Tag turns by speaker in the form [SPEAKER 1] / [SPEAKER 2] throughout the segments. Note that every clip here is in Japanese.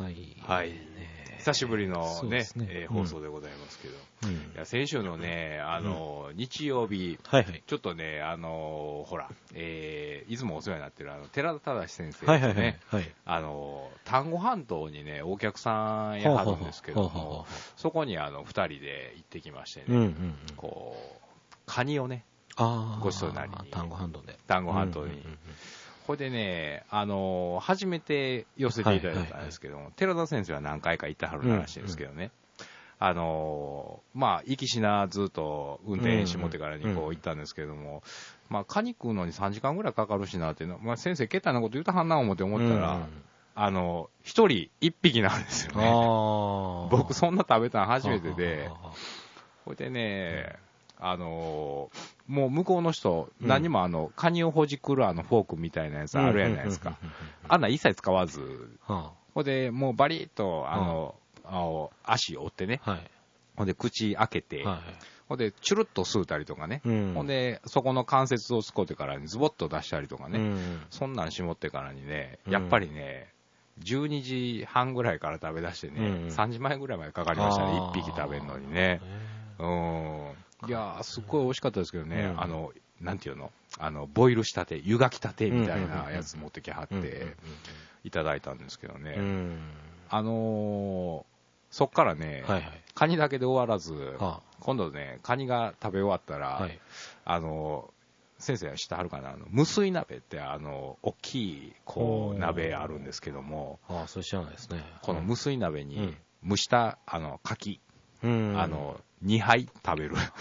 [SPEAKER 1] はい。
[SPEAKER 2] はい。久しぶりのね、放送
[SPEAKER 1] で。
[SPEAKER 2] でございますけど。いや、先週のね、日曜日、
[SPEAKER 1] はいはい。
[SPEAKER 2] ちょっとね、ほら、いつもお世話になってる寺田忠先生
[SPEAKER 1] はいはい
[SPEAKER 2] とね、
[SPEAKER 1] はい。
[SPEAKER 2] 丹後半島にね、お客さんやはるんですけども、そこに二人で行ってきましてね、こう、カニをね、ごちそうなりに。
[SPEAKER 1] 丹後半島で。
[SPEAKER 2] 丹後半島に。これでね、初めて寄せていただいたんですけども、寺田先生は何回か行ってはるらしいんですけどね、まあ、行きしなずっと運転しもってからにこう行ったんですけども、まあ、カニ食うのに3時間ぐらいかかるしなっていうの、まあ、先生、けったなこと言うたはんな思ったら、一人一匹なんですよね。僕、そんな食べたの初めてで、これでね、もう向こうの人、何もカニをほじくるフォークみたいなやつあるやないですか。あんな一切使わず、ほんで、もうバリッと、足折ってね、ほんで口開けて、ほんで、チュルッと吸うたりとかね、ほんで、そこの関節を使ってからにズボッと出したりとかね、そんなん絞ってからにね、やっぱりね、12時半ぐらいから食べ出してね、3時前ぐらいまでかかりましたね、1匹食べるのにね。いやー、すっごい美味しかったですけどね、なんていうの、ボイルしたて、湯がきたてみたいなやつ持ってきはって、いただいたんですけどね。そっからね、カニだけで終わらず、今度ね、カニが食べ終わったら、先生は知ってはるかな、無水鍋って、大きい、こう、鍋あるんですけども、
[SPEAKER 1] それ知らないですね。
[SPEAKER 2] この無水鍋に蒸した、牡蠣、2杯食べる。
[SPEAKER 1] なる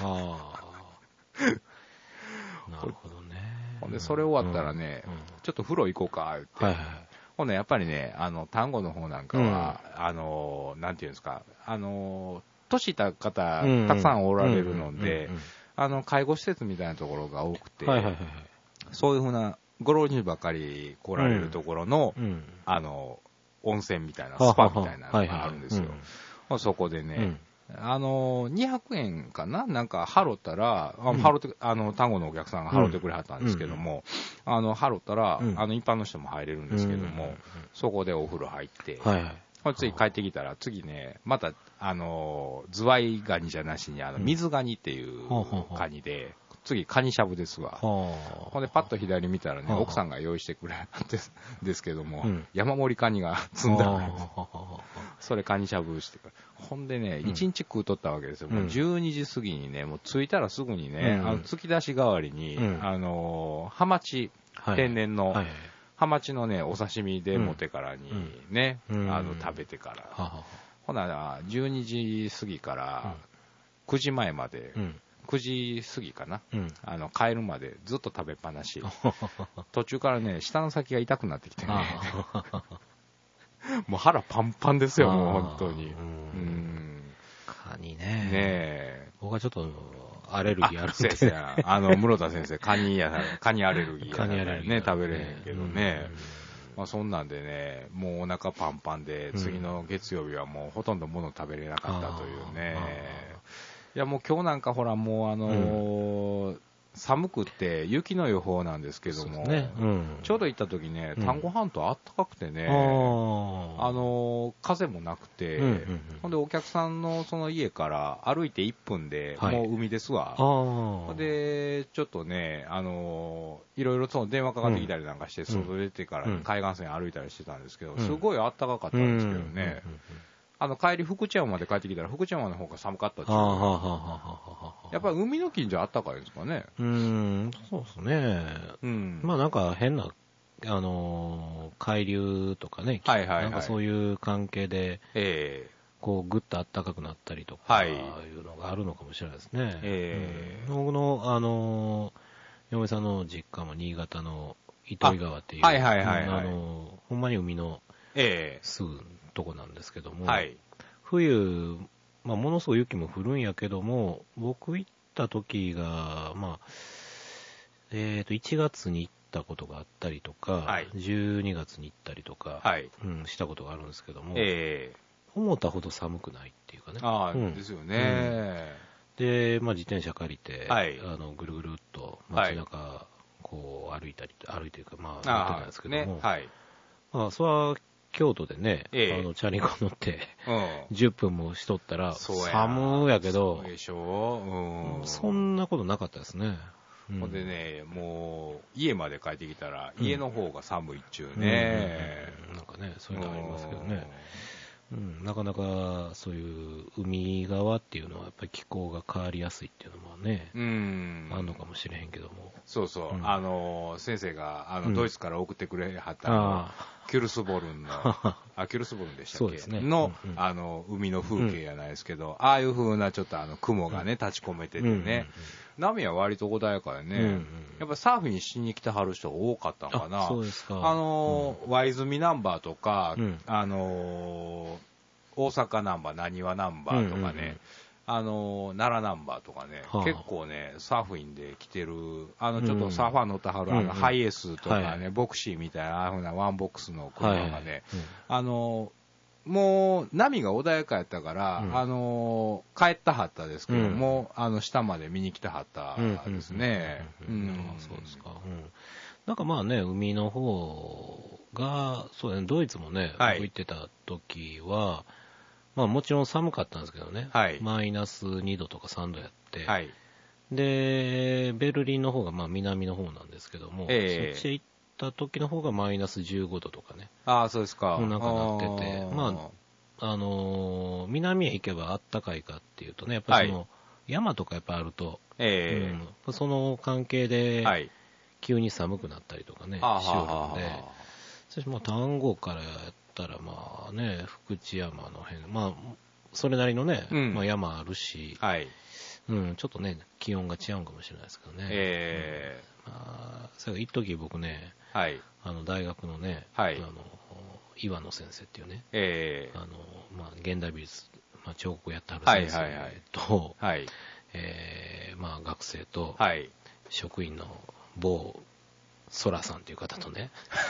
[SPEAKER 1] ほどね。
[SPEAKER 2] ほんで、それ終わったらね、ちょっと風呂行こうか、って。ほんで、やっぱりね、丹後の方なんかは、なんていうんですか、年いった方、たくさんおられるので、介護施設みたいなところが多くて、そういうふうな、ご老人ばっかり来られるところの、温泉みたいな、スパみたいなのがあるんですよ。そこでね、200円かななんか、払ったら、払って、丹後のお客さんが払ってくれはったんですけども、払ったら、一般の人も入れるんですけども、そこでお風呂入って、次帰ってきたら、次ね、また、ズワイガニじゃなしに、水ガニっていうカニで、次、カニしゃぶですわ。ほんで、パッと左見たらね、奥さんが用意してくれたんですけども、山盛りカニが積んだんです。それカニしゃぶしてから。ほんでね、1日食うとったわけですよ。もう12時過ぎにね、もう着いたらすぐにね、突き出し代わりに、ハマチ、天然の、ハマチのね、お刺身で持ってからにね、食べてから。ほな、12時過ぎから9時前まで、9時過ぎかな、帰るまでずっと食べっぱなし。途中からね、舌の先が痛くなってきてね。もう腹パンパンですよ、もう本当に。
[SPEAKER 1] カニね。
[SPEAKER 2] ねえ。
[SPEAKER 1] 僕はちょっとアレルギーあるんで。
[SPEAKER 2] 先生、室田先生、カニアレルギーやね、食べれへんけどね。まあそんなんでね、もうお腹パンパンで、次の月曜日はもうほとんど物食べれなかったというね。いやもう今日なんかほらもう寒くって雪の予報なんですけども、ちょうど行った時ね、丹後半島あったかくてね、風もなくて、ほんでお客さんのその家から歩いて1分でもう海ですわ。ほんで、ちょっとね、いろいろその電話かかってきたりなんかして、外出てから海岸線歩いたりしてたんですけど、すごいあったかかったんですけどね、帰り福知山まで帰ってきたら福知山の方が寒かったっていう。やっぱり海の近所あったかいですかね。
[SPEAKER 1] そうですね。まあなんか変な、海流とかね、なんかそういう関係で、こうぐっと暖かくなったりとか、いうのがあるのかもしれないですね。僕の、嫁さんの実家も新潟の糸魚川っていう、ほんまに海のすぐとこなんですけども、冬、まあ、ものすごい雪も降るんやけども、僕行った時が、まあ、1月に行ったことがあったりとか、12月に行ったりとか、したことがあるんですけども、思ったほど寒くないっていうかね。
[SPEAKER 2] ですよね。
[SPEAKER 1] で、まあ、自転車借りて、ぐるぐるっと街中、こう歩いてるか、まあ、乗ってたんですけども、まあ、それは京都でね、チャリンコ乗って、10分もしとったら、寒やけど、
[SPEAKER 2] そうでしょ、
[SPEAKER 1] そんなことなかったですね。
[SPEAKER 2] ほんでね、もう、家まで帰ってきたら、家の方が寒いっちゅうね。
[SPEAKER 1] なんかね、そういうのありますけどね。なかなかそういう海側っていうのはやっぱり気候が変わりやすいっていうのもね、あるのかもしれへんけども。
[SPEAKER 2] そうそう、先生がドイツから送ってくれはったキュルスボルンの、キュルスボルンでしたっけ、の、海の風景やないですけど、ああいう風なちょっと雲がね、立ち込めててね、波は割と穏やかでね、やっぱサーフィンしに来てはる人が多かったのかな。
[SPEAKER 1] そうですか。
[SPEAKER 2] ワイズミナンバーとか、大阪ナンバー、浪速ナンバーとかね、奈良ナンバーとかね、結構ね、サーフィンで来てる、ちょっとサーファー乗ってはる、ハイエースとかね、ボクシーみたいな、ああいうふうなワンボックスの車がね、もう波が穏やかやったから、帰ったはったですけども、下まで見に来たはったですね。
[SPEAKER 1] そうですか。なんかまあね、海の方が、そうね、ドイツもね、僕行ってた時は、まあもちろん寒かったんですけどね、マイナス2度とか3度やって、で、ベルリンの方がまあ南の方なんですけども、そっちへ行った時の方がマイナス15度とかね。
[SPEAKER 2] そうですか。
[SPEAKER 1] なんかなってて、まあ、南へ行けばあったかいかっていうとね、やっぱりその、山とかやっぱあると、その関係で、急に寒くなったりとかね、しよるんで、そしてまあ丹後からやったらまあね、福知山の辺、まあ、それなりのね、まあ山あるし、ちょっとね、気温が違うかもしれないですけどね。まあ、それ一時僕ね、大学のね、岩野先生っていうね、まあ、現代美術、まあ、彫刻やってはる先生と、まあ、学生と、職員の某ソラさんっていう方とね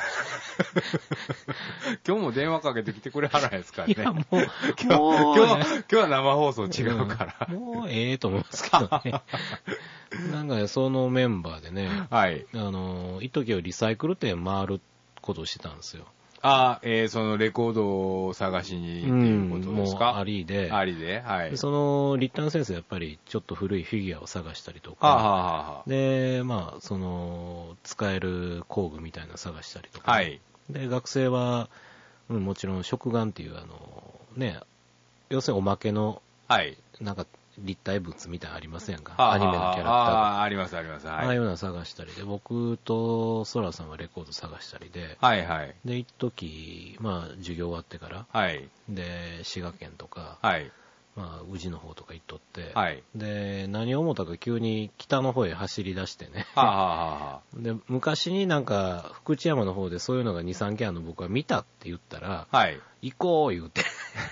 [SPEAKER 2] 今日も電話かけてきてくれはらないですからね。
[SPEAKER 1] いや、もう
[SPEAKER 2] 今日は生放送違うから。
[SPEAKER 1] もうええと思いますけどね。なんかそのメンバーでね、一時はリサイクル店回ることをしてたんですよ。
[SPEAKER 2] そのレコードを探しにっていうことですか？
[SPEAKER 1] もうありで。
[SPEAKER 2] で
[SPEAKER 1] その、リッタン先生やっぱりちょっと古いフィギュアを探したりとか、で、まあ、その、使える工具みたいなのを探したりとか、で、学生は、もちろん、食玩っていう、ね、要するにおまけの、なんか、立体物みたいなのありませんか？アニメのキャラクターとか。
[SPEAKER 2] あります。
[SPEAKER 1] ああいうのを探したりで、僕とソラさんはレコード探したりで、で、一時、まあ、授業終わってから、で、滋賀県とか、まあ、宇治の方とか行っとって、で、何を思ったか急に北の方へ走り出してね、で、昔になんか、福知山の方でそういうのが2、3件僕は見たって言ったら、行こう言うて、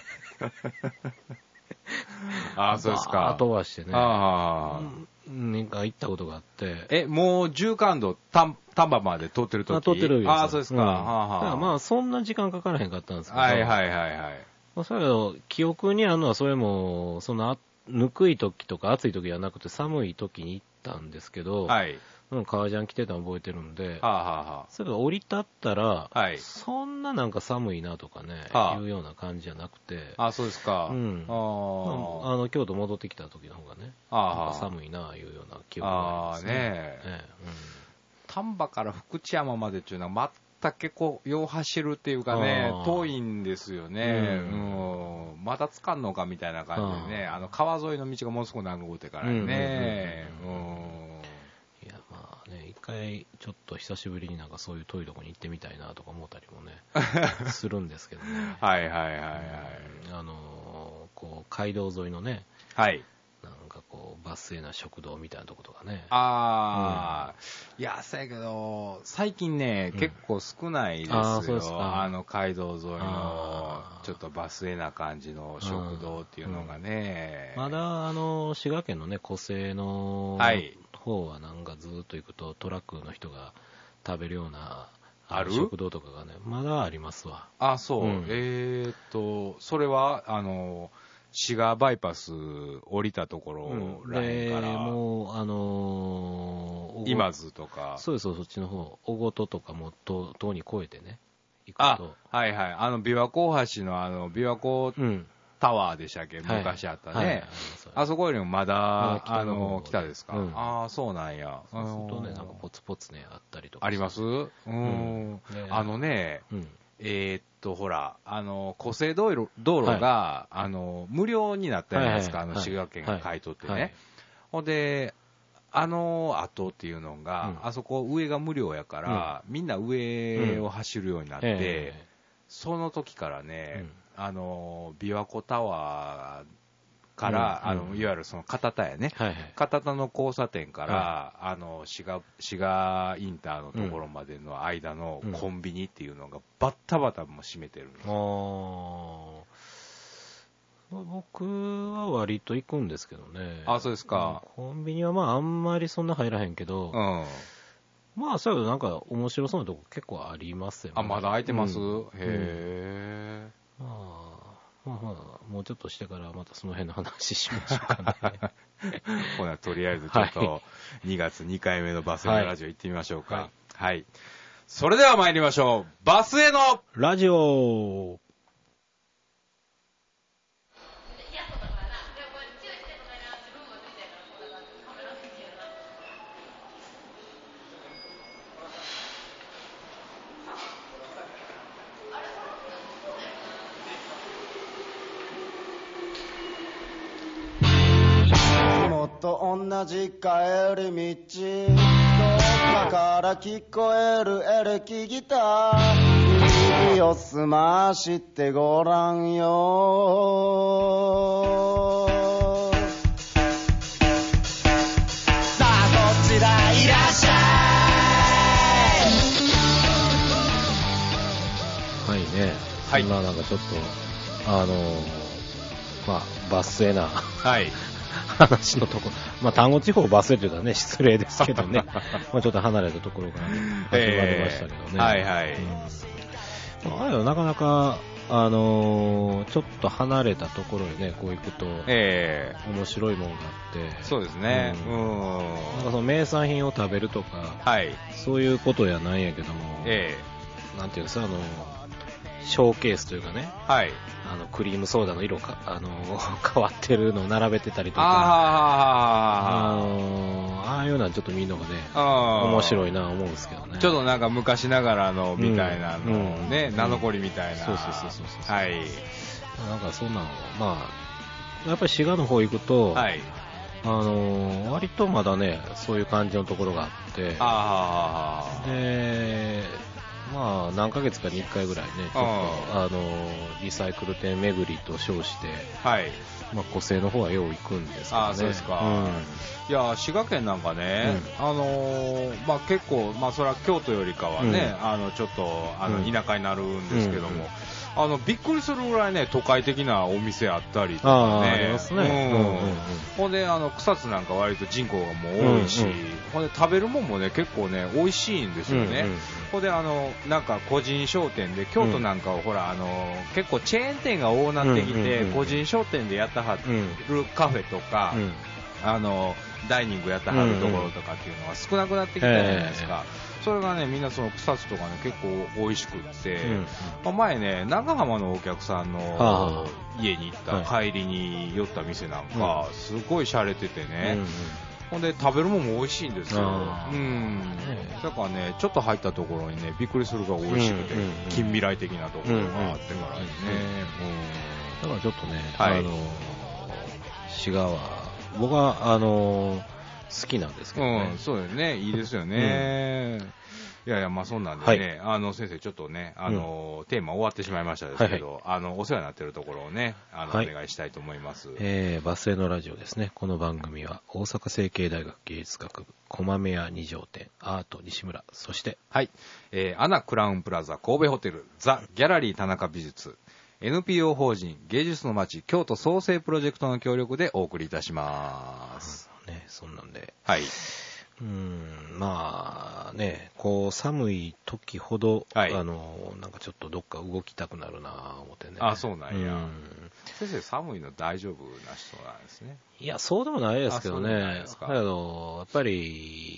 [SPEAKER 2] そうですか。
[SPEAKER 1] 後はしてね。なんか行ったことがあって。
[SPEAKER 2] もう縦貫道、丹波まで通ってるとき？
[SPEAKER 1] 通ってるよ。
[SPEAKER 2] そうですか。
[SPEAKER 1] まあ、そんな時間かからへんかったんですけど。まあ、それを記憶にあるのは、それも、その、ぬくい時とか暑い時じゃなくて寒い時に行ったんですけど、革ジャン着てたの覚えてるんで、それが降り立ったら、そんななんか寒いなとかね、いうような感じじゃなくて、
[SPEAKER 2] そうですか。
[SPEAKER 1] 京都戻ってきた時の方がね、なんか寒いな、いうような記憶がありますね。
[SPEAKER 2] 丹波から福知山までっていうのは全く結構、よう走るっていうかね、遠いんですよね。まだつかんのかみたいな感じでね、川沿いの道がものすごく長くてからね。
[SPEAKER 1] いや、まあね、一回ちょっと久しぶりになんかそういう遠いとこに行ってみたいなとか思ったりもね、するんですけどね。こう、街道沿いのね、なんかこう、バス停な食堂みたいなとことかね。
[SPEAKER 2] いや、そうやけど、最近ね、結構少ないですよ。
[SPEAKER 1] そうですか。
[SPEAKER 2] 街道沿いの、ちょっとバス停な感じの食堂っていうのがね。
[SPEAKER 1] まだ、滋賀県のね、湖西の方はなんかずっと行くとトラックの人が食べるような、食堂とかがね、まだありますわ。
[SPEAKER 2] そう。それは、滋賀バイパス降りたところらへんから、
[SPEAKER 1] もう、
[SPEAKER 2] 今津とか。
[SPEAKER 1] そうです、そっちの方、小言とかもとうに越えてね、 行くと。
[SPEAKER 2] はいはい。琵琶湖大橋の琵琶湖タワーでしたっけ、昔あったね。あそこよりもまだ、北ですか。ああ、そうなんや。
[SPEAKER 1] そうするとね、なんかポツポツね、あったりとか。
[SPEAKER 2] あります？ほら、湖西道路が、無料になったじゃないですか、滋賀県が買い取ってね。ほんで、後っていうのが、あそこ上が無料やから、みんな上を走るようになって、その時からね、琵琶湖タワーから、いわゆるその片田やね、片田の交差点から、滋賀インターのところまでの間のコンビニっていうのがバッタバタも閉めてるんですよ。
[SPEAKER 1] 僕は割と行くんですけどね。
[SPEAKER 2] あ、そうですか。
[SPEAKER 1] コンビニはまああんまりそんな入らへんけど、まあそういうのなんか面白そうなとこ結構ありますよね。
[SPEAKER 2] あ、まだ開いてます？へー。
[SPEAKER 1] まあ、もうちょっとしてからまたその辺の話しましょうかね。
[SPEAKER 2] ほな、とりあえずちょっと2月2回目のバスへのラジオ行ってみましょうか。はい。それでは参りましょう。バスへの
[SPEAKER 1] ラジオ。
[SPEAKER 3] と同じ帰り道、どっかから聞こえるエレキギター、耳を澄ましてごらんよ。さあこちらいらっしゃ
[SPEAKER 1] い。はいね。はい。今なんかちょっとまあバスへな。
[SPEAKER 2] はい。
[SPEAKER 1] 話のところ、まあ単語地方をバスへというのはね失礼ですけどね、まあちょっと離れたところから始まりましたけどね。
[SPEAKER 2] はいはい。
[SPEAKER 1] あれなかなかちょっと離れたところへねこう行くと面白いものがあって、
[SPEAKER 2] そうですね。
[SPEAKER 1] なんかその名産品を食べるとか、そういうことやないんやけども、なんていうんですかショーケースというかね、クリームソーダの色か変わってるのを並べてたりとか、ああいうのはちょっと見るのがね面白いな思うんですけどね。
[SPEAKER 2] ちょっとなんか昔ながらのみたいなのね、名残みたいな。
[SPEAKER 1] そう。はい。なんかそんなのまあやっぱり滋賀の方行くと、割とまだねそういう感じのところがあって、でまあ何ヶ月かに1回ぐらいねちょっとリサイクル店巡りと称して、まあ湖西の方はよう行くんですけどね。
[SPEAKER 2] そうですか。いや滋賀県なんかね、まあ結構まあそれは京都よりかはね、ちょっと田舎になるんですけども。びっくりするぐらいね都会的なお店あったりとかね。
[SPEAKER 1] ありますね。
[SPEAKER 2] ほんで草津なんか割と人口がもう多いし、ほんで食べるもんもね結構ね美味しいんですよね。ほんでなんか個人商店で京都なんかをほら結構チェーン店が多なってきて、個人商店でやったはるカフェとか、ダイニングやったはるところとかっていうのは少なくなってきたじゃないですか。それがねみんなその草津とかね結構美味しくって、前ね長浜のお客さんの家に行った帰りに寄った店なんかすごい洒落ててね、ほんで食べるもんも美味しいんですよ。だからねちょっと入ったところにねびっくりするが美味しくて、近未来的なところがあってからね。
[SPEAKER 1] だからちょっとね滋賀は僕は好きなんですけどね。
[SPEAKER 2] そうですね。いいですよね。いやいや、まあそんなんでね、先生ちょっとね、テーマ終わってしまいましたですけど、お世話になっているところをね、お願いしたいと思います。
[SPEAKER 1] バスへのラジオですね。この番組は大阪成蹊大学芸術学部駒目屋2条店アート西村、そして
[SPEAKER 2] アナクラウンプラザ神戸ホテルザ・ギャラリー田中美術NPO 法人芸術の街京都創生プロジェクトの協力でお送りいたします。
[SPEAKER 1] そんなんで。
[SPEAKER 2] ま
[SPEAKER 1] あね、こう寒い時ほど、なんかちょっとどっか動きたくなるなぁ思ってね。
[SPEAKER 2] そうなんや。先生寒いの大丈夫な人なんですね。
[SPEAKER 1] いや、そうでもないですけどね。だけど、やっぱり、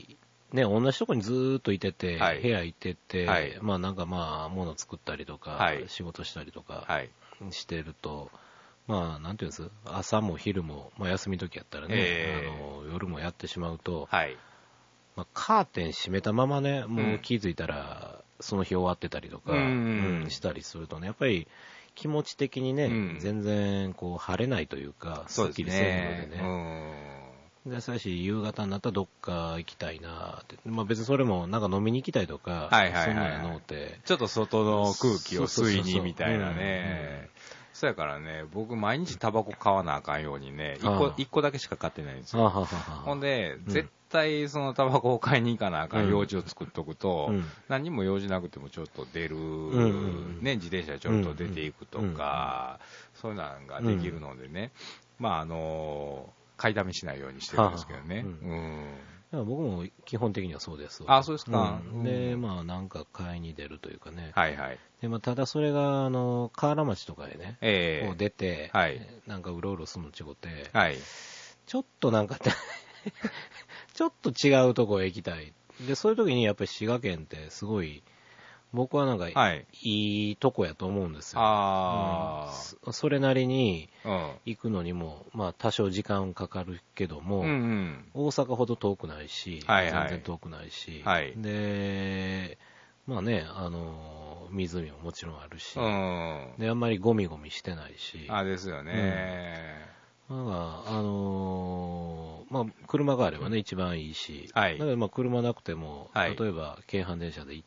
[SPEAKER 1] ね、同じとこにずーっといてて、部屋いてて、まあなんかまあ、物作ったりとか、仕事したりとかしてると、まあ、なんていうんです、朝も昼も、まあ休み時やったらね、夜もやってしまうと、まあ、カーテン閉めたままね、もう気づいたら、その日終わってたりとか、したりするとね、やっぱり気持ち的にね、全然こう晴れないというか、すっきりせんのでね。で、最初夕方になったらどっか行きたいなって。まあ別にそれもなんか飲みに行きたいとか、そんなんやのって。
[SPEAKER 2] ちょっと外の空気を吸いにみたいなね。そうやからね、僕毎日タバコ買わなあかんようにね、一個だけしか買ってないんですよ。ほんで、絶対そのタバコを買いに行かなあかん用事を作っとくと、何も用事なくてもちょっと出る、ね、自転車ちょっと出ていくとか、そういうのができるのでね、まあ買いだめしないようにしてるんですけどね。
[SPEAKER 1] 僕も基本的にはそうです。
[SPEAKER 2] そうですか。
[SPEAKER 1] で、まあなんか買いに出るというかね。
[SPEAKER 2] はいはい。
[SPEAKER 1] で、まあただそれが、河原町とかでね、こう出て、なんかうろうろするのちごて、ちょっとなんか、ちょっと違うとこへ行きたい。で、そういう時にやっぱり滋賀県ってすごい、僕はなんか、いいとこやと思うんですよ。それなりに行くのにも、まあ多少時間かかるけども、大阪ほど遠くないし、全然遠くないし、で、まあね、湖ももちろんあるし、で、あんまりゴミゴミしてないし。
[SPEAKER 2] ですよね。
[SPEAKER 1] なんか、まあ、車があればね、一番いいし、だけどまあ車なくても、例えば京阪電車で行って、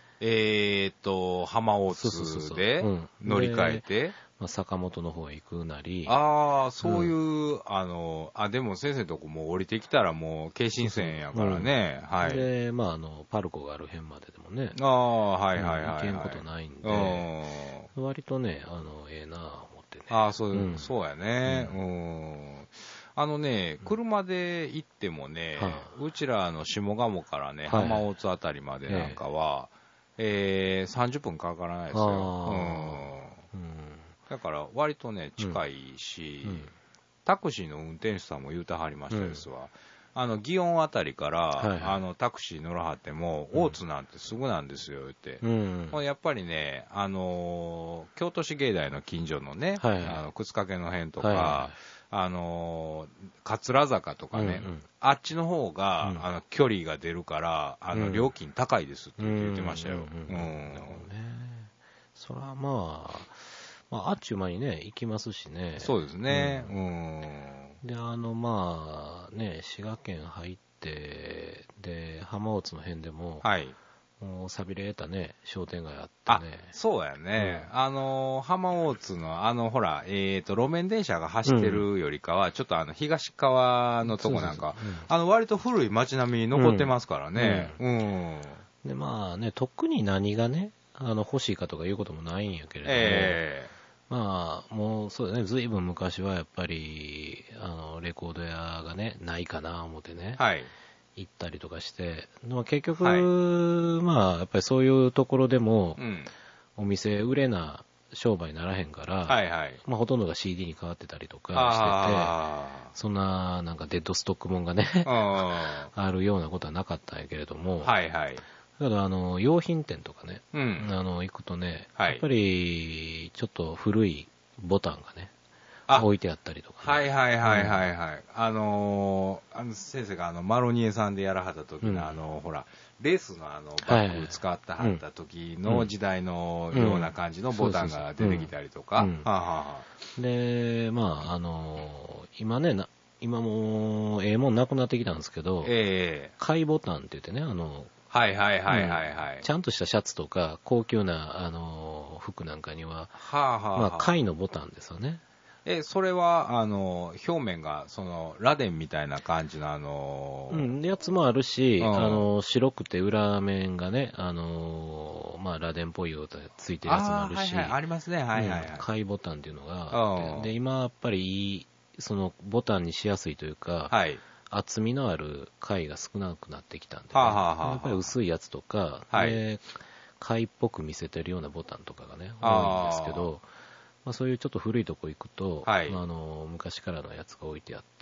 [SPEAKER 2] 浜大津で乗り換えて、
[SPEAKER 1] まあ、坂本の方へ行くなり。
[SPEAKER 2] そういう、でも先生のとこも降りてきたらもう京神線やからね。
[SPEAKER 1] で、まあ、パルコがある辺まででもね。行けんことないんで、割とね、ええなぁ思ってね。
[SPEAKER 2] そうやね。車で行ってもね、うちら下鴨からね、浜大津あたりまでなんかは、30分かからないですよ。だから割とね、近いし、タクシーの運転手さんも言うたはりましたですわ。祇園あたりから、タクシー乗らはっても、大津なんてすぐなんですよ、って。やっぱりね、京都市芸大の近所のね、靴掛の辺とか、桂坂とかね、あっちの方が、距離が出るから、料金高いですって言ってましたよ。
[SPEAKER 1] それはまあ、あっちゅう間にね、行きますしね。
[SPEAKER 2] そうですね。
[SPEAKER 1] で、まあね、滋賀県入って、で、浜大津の辺でも、もう寂れたね、商店街あってね。
[SPEAKER 2] そうやね。浜大津のほら、路面電車が走ってるよりかは、ちょっと東側のとこなんか、割と古い街並みに残ってますからね。
[SPEAKER 1] で、まあね、特に何がね、欲しいかとかいうこともないんやけれども、まあ、もうそうだね、ずいぶん昔はやっぱり、レコード屋がね、ないかな、思ってね。行ったりとかして、結局、まあ、やっぱりそういうところでも、お店売れな商売にならへんから、まあ、ほとんどが CD に変わってたりとかしてて、そんな、なんかデッドストックもんがね、あるようなことはなかったんやけれども、だから用品店とかね、行くとね、やっぱり、ちょっと古いボタンがね、置いてあったりとか、
[SPEAKER 2] ね。先生がマロニエさんでやらはった時のほら、レースのバッグ使ってはった時の時代のような感じのボタンが出てきたりとか。
[SPEAKER 1] で、まあ、今ね、今もええもんなくなってきたんですけど、貝ボタンって言ってね、ちゃんとしたシャツとか、高級な、服なんかには、まあ、貝のボタンですよね。
[SPEAKER 2] それは、表面が、螺鈿みたいな感じの
[SPEAKER 1] やつもあるし、白くて裏面がね、まあ、螺鈿っぽいようなついてるやつもあるし、
[SPEAKER 2] ありますね、
[SPEAKER 1] 貝ボタンっていうのがあって、で、今やっぱり、ボタンにしやすいというか、厚みのある貝が少なくなってきたんで、ね、やっぱり薄いやつとか、で貝っぽく見せてるようなボタンとかがね、多いんですけど、 まあ、そういうちょっと古いとこ行くと、
[SPEAKER 2] はい、
[SPEAKER 1] 昔からのやつが置いてあって、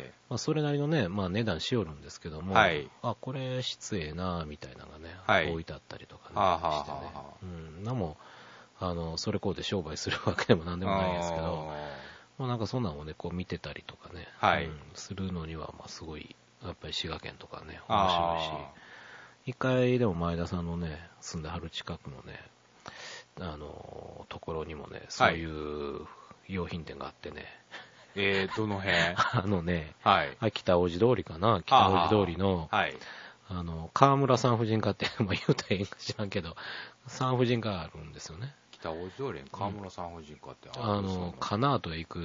[SPEAKER 1] まあ、それなりのね、まあ、値段しよるんですけども、はい、これ質ええなみたいなのがね、はい、置いてあったりとかね、してね、なんもそれこうで商売するわけでもなんでもないんですけど、まあ、なんかそんなのをねこう見てたりとかね、はい、するのにはまあすごいやっぱり滋賀県とかね面白いし、一回でも前田さんのね住んではる近くのねところにもねそういう用品店があってね、
[SPEAKER 2] どの辺
[SPEAKER 1] ね、はい、北大路通りかな、北大路通りの、はい、川村産婦人科って、まあ、言うたらええんか知らんけど、産婦人科があるんですよね。
[SPEAKER 2] 北大路通りに川村産婦人科って
[SPEAKER 1] かなとへ行く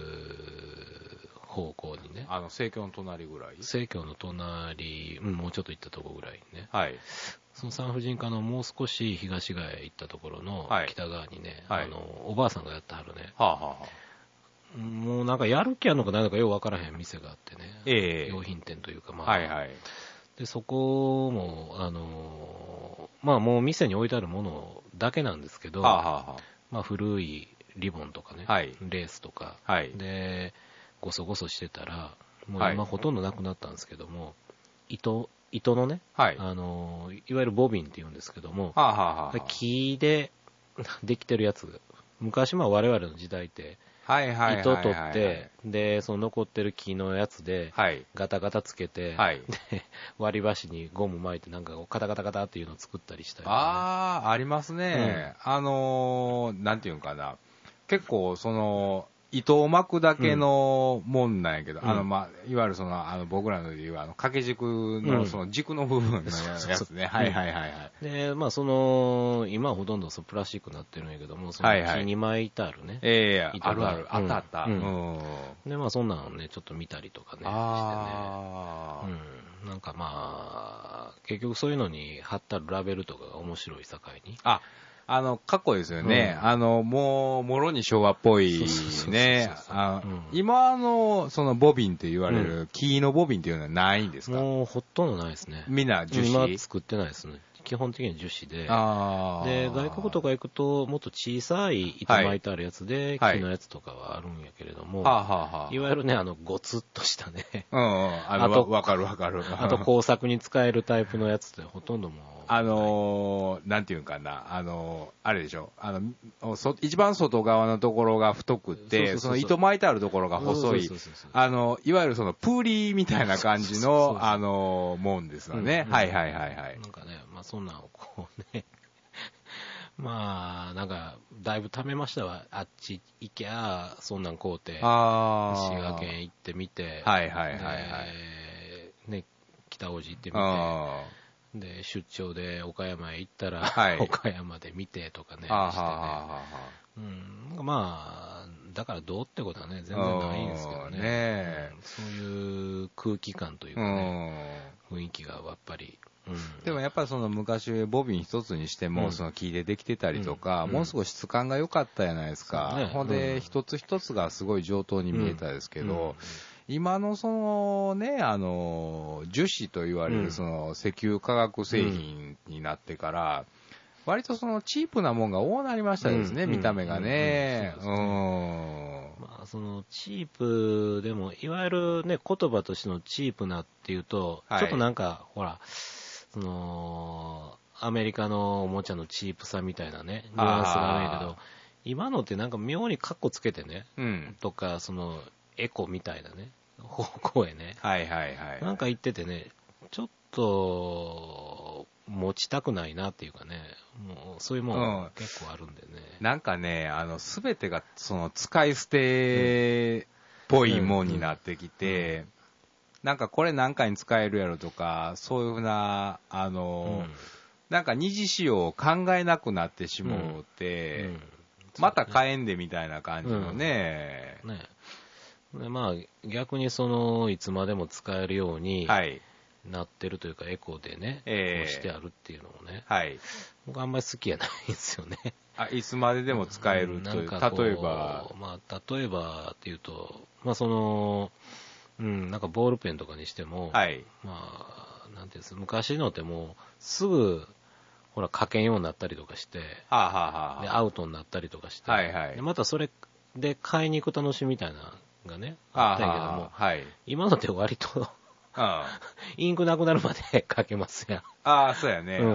[SPEAKER 1] 方向にね。
[SPEAKER 2] 生協の隣ぐらい？
[SPEAKER 1] 生協の隣、もうちょっと行ったところぐらいにね。はい。その産婦人科のもう少し東側へ行ったところの北側にね、はい、おばあさんがやってはるね。はあはあ、もうなんかやる気あるのかないのかようわからへん店があってね。用品店というか、まあ。はいはい。で、そこも、まあもう店に置いてあるものだけなんですけど、はあはあ、まあ古いリボンとかね、はい、レースとか、はい、で、ごそごそしてたら、もう今ほとんどなくなったんですけども、糸のね、はい、いわゆるボビンって言うんですけども、はあはあ、木でできてるやつ、昔我々の時代って、糸取って、で、その残ってる木のやつで、ガタガタつけて、はい、で、割り箸にゴム巻いて、なんかカタカタカタっていうのを作ったりしたり、ね。
[SPEAKER 2] ありますね。なんていうんかな。結構、糸を巻くだけのもんなんやけど、まあ、いわゆる僕らのでいう掛け軸の軸の部分のやつね。はいはいはいはい。
[SPEAKER 1] で、まあ今はほとんどプラスチックになってるんやけども、その木に巻いてあるね。
[SPEAKER 2] あるある、あったあった。
[SPEAKER 1] で、まあそんなのね、ちょっと見たりとかね、してね。なんかまあ、結局そういうのに貼ったラベルとかが面白い境に。
[SPEAKER 2] かっこいいですよね。もろに昭和っぽいね。今ボビンって言われる、木のボビンっていうのはないんですか？
[SPEAKER 1] もうほとんどないですね。
[SPEAKER 2] みんな樹脂？
[SPEAKER 1] 今作ってないですね。基本的に樹脂で。で、外国とか行くと、もっと小さい糸巻いてあるやつで、木のやつとかはあるんやけれども、いわゆるね、ゴツッとしたね。
[SPEAKER 2] わかるわかる。
[SPEAKER 1] あと工作に使えるタイプのやつってほとんども
[SPEAKER 2] なんていうんかな、あれでしょ、一番外側のところが太くて、その糸巻いてあるところが細い、いわゆるプーリーみたいな感じの、もんですよね。はいはいはいはい。
[SPEAKER 1] なんかね、まあそんなんをこうね、まあ、なんか、だいぶ貯めましたわ。あっち行きゃ、そんなん買うて、滋賀県行ってみて、
[SPEAKER 2] はいはいはいはい。
[SPEAKER 1] ね、北大路行ってみて、で、出張で岡山へ行ったら、岡山で見てとかね、してね。まあ、だからどうってことはね、全然ないんですけどね。そういう空気感というかね、雰囲気がやっぱり、
[SPEAKER 2] でもやっぱり昔ボビン一つにしても木でできてたりとか、もう少し質感が良かったじゃないですか。ほんで一つ一つがすごい上等に見えたですけど、今のね、樹脂と言われる石油化学製品になってから、割とチープなもんが多くなりましたですね、見た目がね。
[SPEAKER 1] まあチープでも、いわゆるね、言葉としてのチープなっていうと、ちょっとなんか、ほら、アメリカのおもちゃのチープさみたいなね、ニュアンスがあるけど、今のってなんか妙にカッコつけてね、とか、エコみたいなね、方向へね、なんか言っててね、ちょっと、持ちたくないなっていうかね、もうそういうもん結構あるんでね。
[SPEAKER 2] なんかね、すべてが使い捨てっぽいもんになってきて、なんかこれ何回に使えるやろとか、そういうふうな、なんか二次使用を考えなくなってしもうて、また買えんでみたいな感じのね。
[SPEAKER 1] でまあ逆にいつまでも使えるようになってるというか、エコでね、してあるっていうのもね、僕あんまり好きやないんですよね。
[SPEAKER 2] いつまででも使えるという、例えば。
[SPEAKER 1] まあ例えばっていうと、まあなんかボールペンとかにしても、まあ、なんていうんですか、昔のってもうすぐほら、かけんようになったりとかして、でアウトになったりとかして、でまたそれで買いに行く楽しみみたいなのがね、あったんやけども、今のって割と、インクなくなるまで書けますやん。
[SPEAKER 2] そうやね。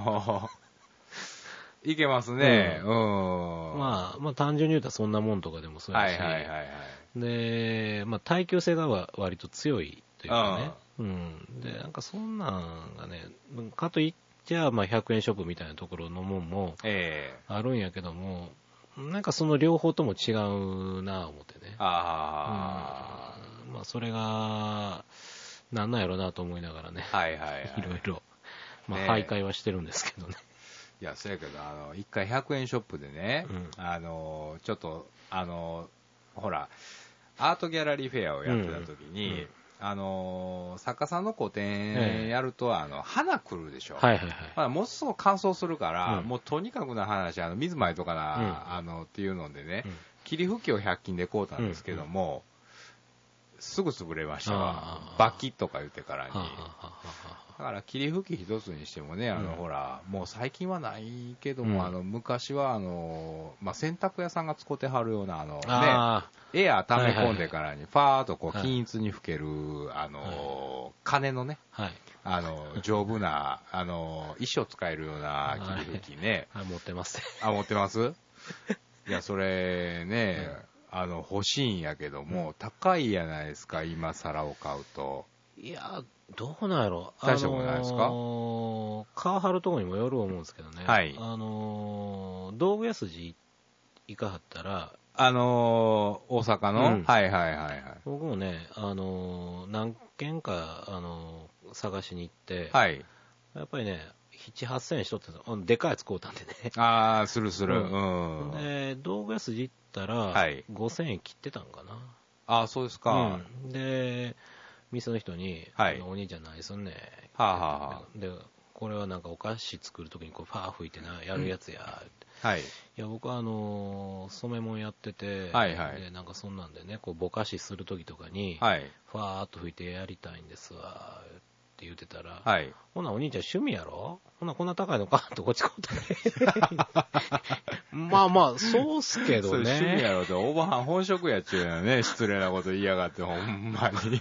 [SPEAKER 2] いけますね。
[SPEAKER 1] まあ単純に言うたらそんなもんとかでもそうやし、で、まあ耐久性が割と強いというかね、で、なんかそんなんがね、かといっちゃ、まあ100円ショップみたいなところのもんもあるんやけども、なんかその両方とも違うなぁ思ってね。まあそれが、なんなんやろなと思いながらね。いろいろ、まあ徘徊はしてるんですけどね。
[SPEAKER 2] いや、そうやけど、一回100円ショップでね、ちょっと、ほら、アートギャラリーフェアをやってた時に、作家さんの個展やると、花来るでしょ。まあ、ものすごく乾燥するから、もうとにかくな話、水舞とかな、っていうのでね、霧吹きを100均で買うたんですけども、すぐ潰れましたわ。バキッとか言ってからに。だから霧吹き一つにしてもね、ほら、もう最近はないけども、昔はまあ、洗濯屋さんが使ってはるような、エアー溜め込んでからに、ファーっとこう、均一に吹ける、金のね、丈夫な、一生使えるような霧吹きね。
[SPEAKER 1] 持ってます。
[SPEAKER 2] 持ってますいや、それね、欲しいんやけども、高いやないですか、今更を買うと。
[SPEAKER 1] いや、どうなんやろ。
[SPEAKER 2] 大したことないですか？
[SPEAKER 1] 買はるとこにもよる思うんですけどね。道具屋筋行かはったら、
[SPEAKER 2] 大阪の、
[SPEAKER 1] 僕もね、何軒か、探しに行って、やっぱりね、7、8000円しとってた。でかいやつ買うたんでね。
[SPEAKER 2] する。
[SPEAKER 1] で、道具屋筋行ったら、5000円切ってたんかな。
[SPEAKER 2] そうですか。
[SPEAKER 1] で、店の人に、お兄ちゃん何すんねん。で、これはなんかお菓子作るときにこう、ファー吹いてやるやつや。いや、僕は染め物やってて、で、なんかそんなんでね、こう、ぼかしするときとかに、ファーっと吹いてやりたいんですわ。って言ってたら、ほなお兄ちゃん趣味やろ？ほなこんな高いのかってこっちこうたね。まあまあ、そうっすけどね。
[SPEAKER 2] 趣味やろって、おばはん本職やっちゅうよね。失礼なこと言いやがって、ほんまに。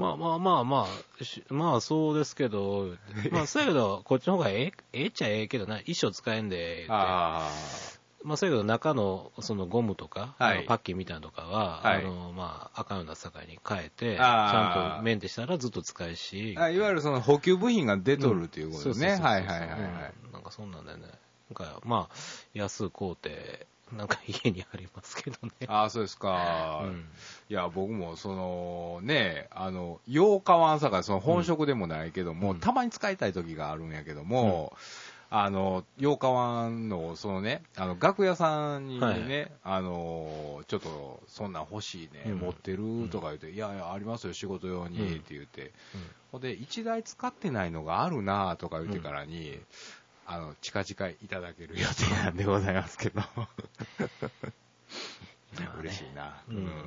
[SPEAKER 1] まあそうですけど、まあそうやけど、こっちの方がええっちゃええけどな、一生使えんで、まあそうやけど中のそのゴムとか、パッキンみたいなのとかは、まあ赤ような境に変えて、ちゃんとメンテしたらずっと使えし。
[SPEAKER 2] いわゆるその補給部品が出とるということですね。なん
[SPEAKER 1] かそんなんだよね。なんかまあ、安買うて、なんか家にありますけどね。
[SPEAKER 2] そうですか。いや、僕もその、ね、よう買わんさか、その本職でもないけども、たまに使いたい時があるんやけども、ようかわんの、そのね、楽屋さんにね、ちょっと、そんなん欲しいね、持ってるとか言って、いやいや、ありますよ、仕事用に、って言って。ほんで、一台使ってないのがあるなとか言ってからに、近々いただける予定なんでございますけど。嬉しいな。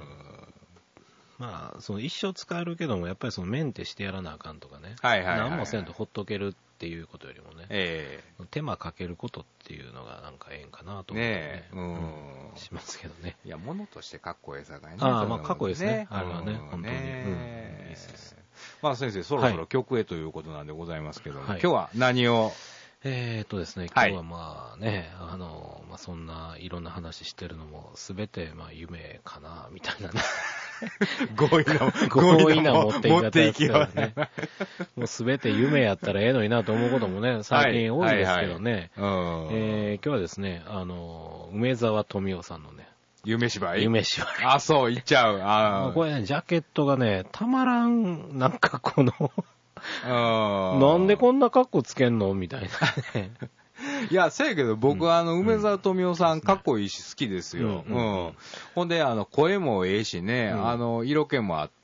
[SPEAKER 1] まあ、その一生使えるけども、やっぱりそのメンテしてやらなあかんとかね。何もせんとほっとけるっていうことよりもね、手間かけることっていうのがなんかええんかなと思ってね、しますけどね。
[SPEAKER 2] いや、物としてかっこええさがいね。
[SPEAKER 1] まあかっこいいですね。あれはね、本当に。いい
[SPEAKER 2] です。まあ先生、そろそろ曲へということなんでございますけども、今日は何を？
[SPEAKER 1] ですね、今日はまあね、まあそんないろんな話してるのもすべてまあ夢かな、みたいなね。強引な持っていき方ですからね。もうすべて夢やったらええのになと思うこともね、最近多いですけどね。今日はですね、梅沢富美男さんのね、
[SPEAKER 2] 夢芝居。そう、言っち
[SPEAKER 1] ゃう。これね、ジャケットがね、たまらん、なんかこの、なんでこんなカッコつけんのみたいなね。
[SPEAKER 2] いや、せやけど僕は梅沢富美男さんかっこいいし好きですよ。ほんで、声もええしね、色気もあって、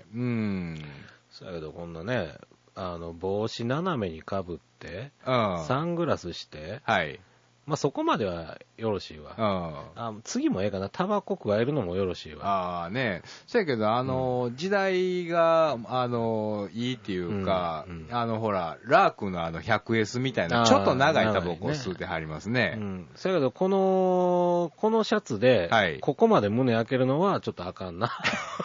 [SPEAKER 1] そうやけどこんなね、帽子斜めにかぶって、サングラスして、 まあそこまではよろしいわ。次もええかな。タバコ加えるのもよろしいわ。
[SPEAKER 2] ああね。そやけど、時代が、いいっていうか、ほら、ラークの100S みたいな、ちょっと長いタバコを吸ってはりますね。
[SPEAKER 1] そやけど、このシャツで、ここまで胸開けるのはちょっとあかんな。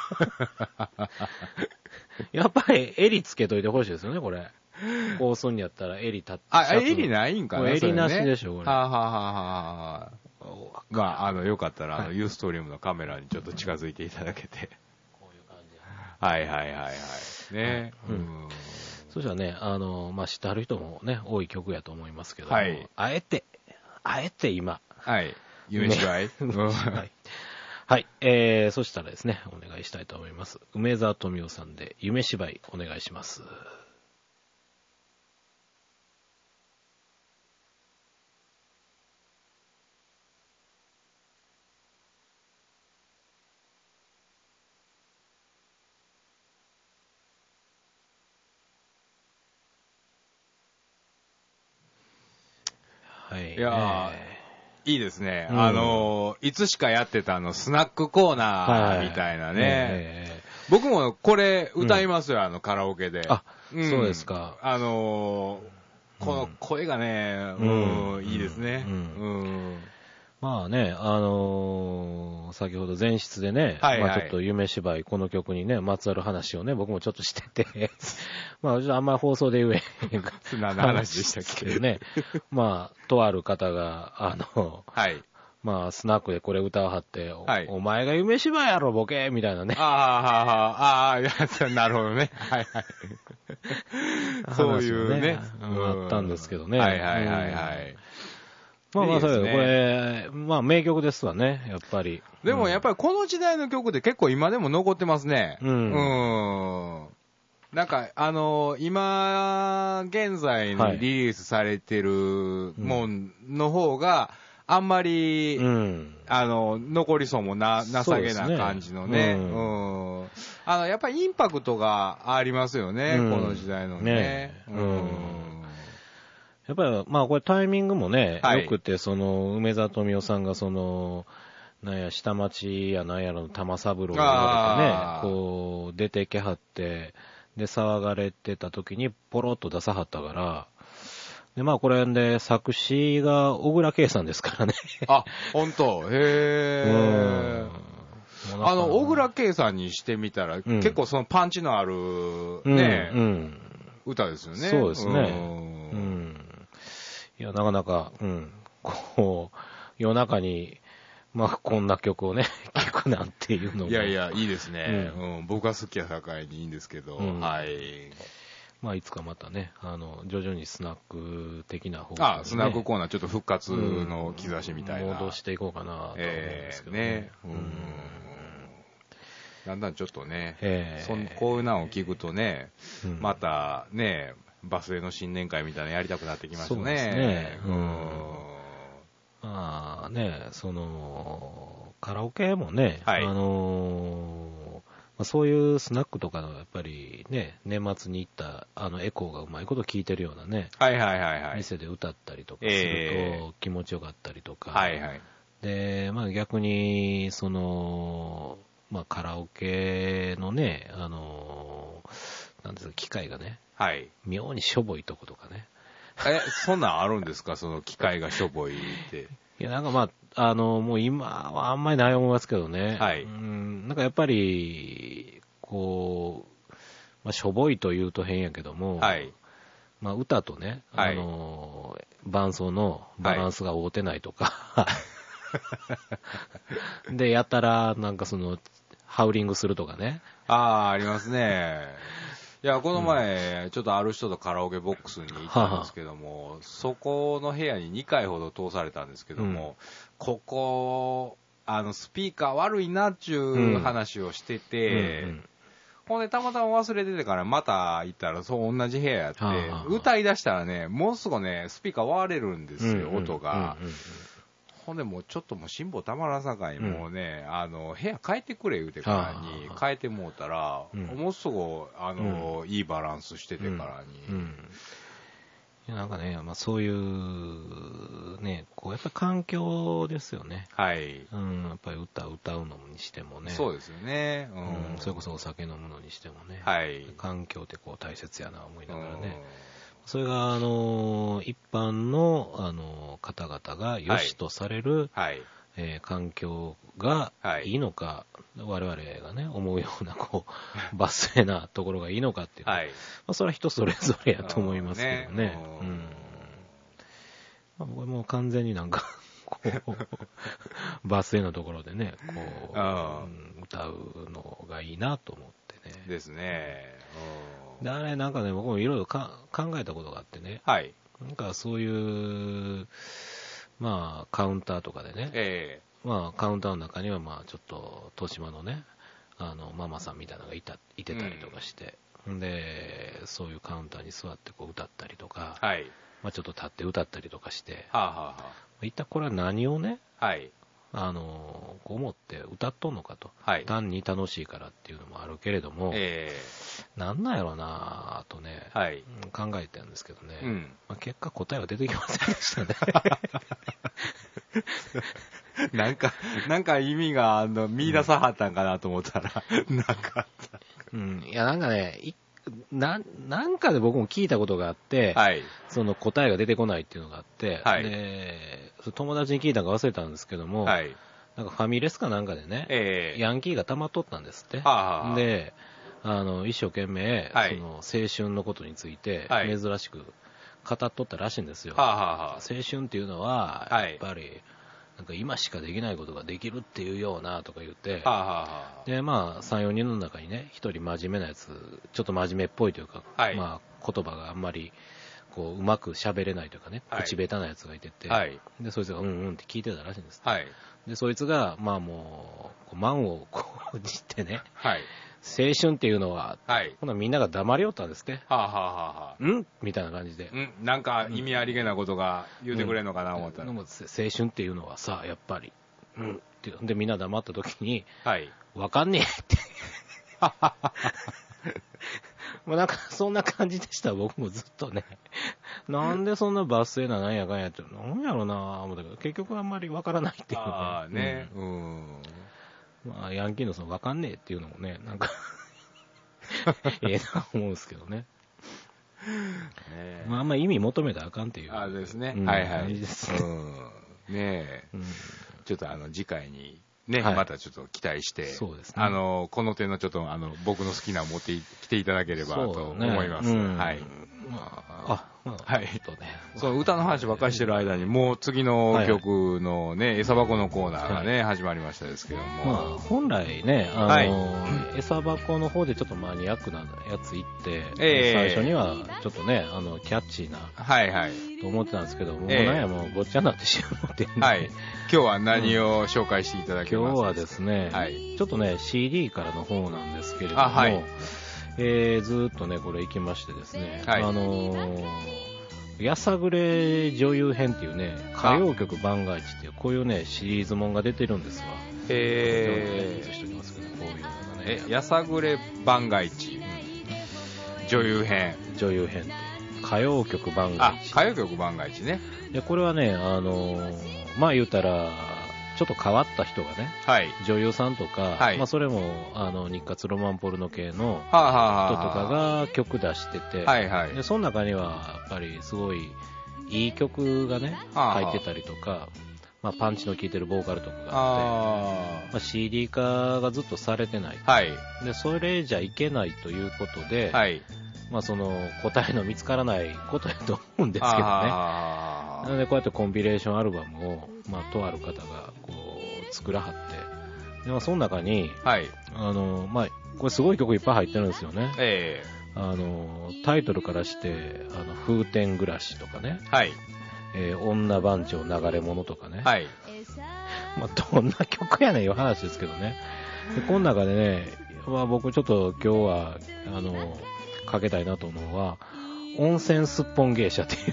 [SPEAKER 1] やっぱり襟つけといてほしいですよね、これ。こうすんやったら襟立って。
[SPEAKER 2] 襟ないんかな、
[SPEAKER 1] 襟なしでしょ、これ。
[SPEAKER 2] まあ、よかったら、ユーストリームのカメラにちょっと近づいていただけて。こういう感じ。ね。
[SPEAKER 1] そしたらね、まあ、知ってはる人もね、多い曲やと思いますけども、あえて今。
[SPEAKER 2] 夢芝居。
[SPEAKER 1] はい。そしたらですね、お願いしたいと思います。梅沢富美男さんで、夢芝居、お願いします。はい。
[SPEAKER 2] いやいいですね。いつしかやってたスナックコーナーみたいなね。僕もこれ歌いますよ、カラオケで。
[SPEAKER 1] そうですか。
[SPEAKER 2] この声がね、いいですね。
[SPEAKER 1] まあね、先ほど前室でね、まあちょっと夢芝居、この曲にね、まつわる話をね、僕もちょっとしてて、まああんまり放送で言えへんか。
[SPEAKER 2] 何の話でしたっけ
[SPEAKER 1] ね。まあ、とある方が、まあ、スナックでこれ歌わはって、お前が夢芝居やろ、ボケみたいなね。
[SPEAKER 2] なるほどね。そういうね。
[SPEAKER 1] あったんですけどね。
[SPEAKER 2] まあ、
[SPEAKER 1] そうこれ、まあ、名曲ですわね、やっぱり。
[SPEAKER 2] でも、やっぱりこの時代の曲で結構今でも残ってますね。なんか、今、現在にリリースされてるもんの方が、あんまり、残りそうもなさげな感じのね。やっぱりインパクトがありますよね、この時代のね。
[SPEAKER 1] やっぱり、まあこれタイミングもね、よくて、梅沢富美男さんがなんや、下町やなんやらの玉三郎を言われてね、こう、出てけはって、で、騒がれてた時にポロッと出さはったから、で、まあこれで作詞が小倉圭さんですからね。
[SPEAKER 2] ほんと。へ小倉圭さんにしてみたら、結構そのパンチのある、ね、歌ですよね。
[SPEAKER 1] そうですね。いや、なかなか、こう、夜中に、まあ、こんな曲をね、聴くなんていうのも。
[SPEAKER 2] いや、いいですね。僕が好きや境にいいんですけど、
[SPEAKER 1] まあ、いつかまたね、徐々にスナック的な方
[SPEAKER 2] が、スナックコーナーちょっと復活の兆しみたいな。
[SPEAKER 1] 戻していこうかなと思うんですけどね。
[SPEAKER 2] だんだんちょっとね、こういうのを聞くとね、またね、バスへの新年会みたいなのやりたくなってきましたね。そうですね。
[SPEAKER 1] まあね、カラオケもね、そういうスナックとかのやっぱりね、年末に行ったエコーがうまいこと聞いてるようなね、店で歌ったりとかすると気持ちよかったりとか、で、まあ逆に、まあカラオケのね、なんですか、機械がね、妙にしょぼいとことかね。
[SPEAKER 2] そんなんあるんですか、その機械がしょぼいって。
[SPEAKER 1] いや、なんかまあ、もう今はあんまりない思いますけどね。なんかやっぱり、こう、まあ、しょぼいと言うと変やけども、まあ歌とね、伴奏のバランスが合うてないとか、で、やったら、なんかハウリングするとかね。
[SPEAKER 2] ありますね。いや、この前、ちょっとある人とカラオケボックスに行ったんですけども、そこの部屋に2回ほど通されたんですけども、ここ、スピーカー悪いなっちゅう話をしてて、ほんでたまたま忘れててからまた行ったらそう同じ部屋やって、歌い出したらね、もうすぐね、スピーカー割れるんですよ、音が。ほんでもうちょっともう辛抱たまらんさかいもうね、部屋変えてくれ言うてからに変えてもうたら、もうすぐいいバランスしててからに。
[SPEAKER 1] なんかね、まあそういうね、こうやっぱり環境ですよね。
[SPEAKER 2] はい。
[SPEAKER 1] うん、やっぱり歌うのにしてもね。
[SPEAKER 2] そうですよね。
[SPEAKER 1] うん、それこそお酒飲むのにしてもね。
[SPEAKER 2] はい。
[SPEAKER 1] 環境ってこう大切やな思いながらね。それが一般の方々が良しとされる、はい、環境がいいのか、はい、我々がね思うようなこう抜粋なところがいいのかっていう、はい、まあ、それは人それぞれやと思いますけどね。うん、まあ、これもう完全になんかこう抜粋のところでねこう、歌うのがいいなと思ってね。
[SPEAKER 2] ですね。
[SPEAKER 1] であれなんかね僕もいろいろ考えたことがあってね。はい。なんかそういうまあカウンターとかでね。まあカウンターの中にはまあちょっと豊島のねママさんみたいなのがいてたりとかして、でそういうカウンターに座ってこう歌ったりとか、はい。まあちょっと立って歌ったりとかして、はあはあはあ、一体これは何をね、はい。こう思って歌っとんのかと、はい、単に楽しいからっていうのもあるけれども、なんなんやろうなとね、はい、考えてるんですけどね、まあ、結果答えは出てきませんでしたね。
[SPEAKER 2] なんか意味が見出さはったんかなと思ったら、なかった。
[SPEAKER 1] いやなんかね、なんかで僕も聞いたことがあって、はい、その答えが出てこないっていうのがあって、はい、で友達に聞いたか忘れたんですけども、はい、なんかファミレスかなんかでね、ヤンキーが溜まっとったんですって。で、一生懸命、はい、その青春のことについて珍しく語っとったらしいんですよ。青春っていうのはやっぱりなんか今しかできないことができるっていうようなとか言って、でまあ 3,4 人の中にね一人真面目なやつ、ちょっと真面目っぽいというか、はい、まあ言葉があんまりこううまく喋れないというかね、口下手なやつがいてて、はい、でそいつがうんうんって聞いてたらしいんです、はい、でそいつがまあもう満をこうじってね、はい、青春っていうのは、はい、ほなみんなが黙りよったんですって、んみたいな感じで、
[SPEAKER 2] なんか意味ありげなことが言うてくれんのかな思ったら、
[SPEAKER 1] 青春っていうのはさやっぱりってでみんな黙った時に、はい、わかんねえってもうなんかそんな感じでした。僕もずっとねなんでそんな抜粋ななんやかんやってなんやろうな思ったけど結局あんまりわからないっていうね。ああね、まあヤンキーのそのわかんねえっていうのもねなんかええな思うんですけどね。まああんま意味求めたらあかんっていう
[SPEAKER 2] あですね、はいはい、感じです。ねえ、ちょっと次回にね、はい、またちょっと期待して、そうですね、この点のちょっと僕の好きなを持ってきていただければと思います。はい。はい。その歌の話ばっかりしてる間にもう次の曲のね、餌箱のコーナーがね、始まりましたですけども。
[SPEAKER 1] まあ本来ね、餌箱の方でちょっとマニアックなやつ行って、最初にはちょっとね、キャッチーな、はいはい。と思ってたんですけど、もうなんやもうごっちゃになってしまってんで、はい。
[SPEAKER 2] 今日は何を紹介していただけますか？
[SPEAKER 1] 今日はですね、はい、ちょっとね、CD からの方なんですけれども、はい、ずーっとね、これ行きましてですね、はい、やさぐれ女優編っていうね、歌謡曲番外地っていう、こういうね、シリーズもんが出てるんですわ。しておきますけど、こういうのがね。
[SPEAKER 2] やさぐれ番外地、女優編。
[SPEAKER 1] 女優編って。歌謡曲番外地。
[SPEAKER 2] 歌謡曲番外地ね。
[SPEAKER 1] で、これはね、まあ言うたら、ちょっと変わった人がね、はい、女優さんとか、はい、まあそれも日活ロマンポルノ系の人とかが曲出してて、はいはい、でその中にはやっぱりすごいいい曲がね入ってたりとか、まあ、パンチの効いてるボーカルとかがあって、まあ、CD 化がずっとされてない、はい、でそれじゃいけないということで、はい、まあ、その答えの見つからないことやと思うんですけどね。なのでこうやってコンピレーションアルバムを、まあ、とある方がこう作らはって、で、まあ、その中に、はい、まあ、これすごい曲いっぱい入ってるんですよね。タイトルからして風天暮らしとかね、はい、女番長流れ物とかね、はい、まあ、どんな曲やねんいう話ですけどね。でこの中でね、まあ、僕ちょっと今日はかけたいなと思うのは温泉すっぽん芸者っていう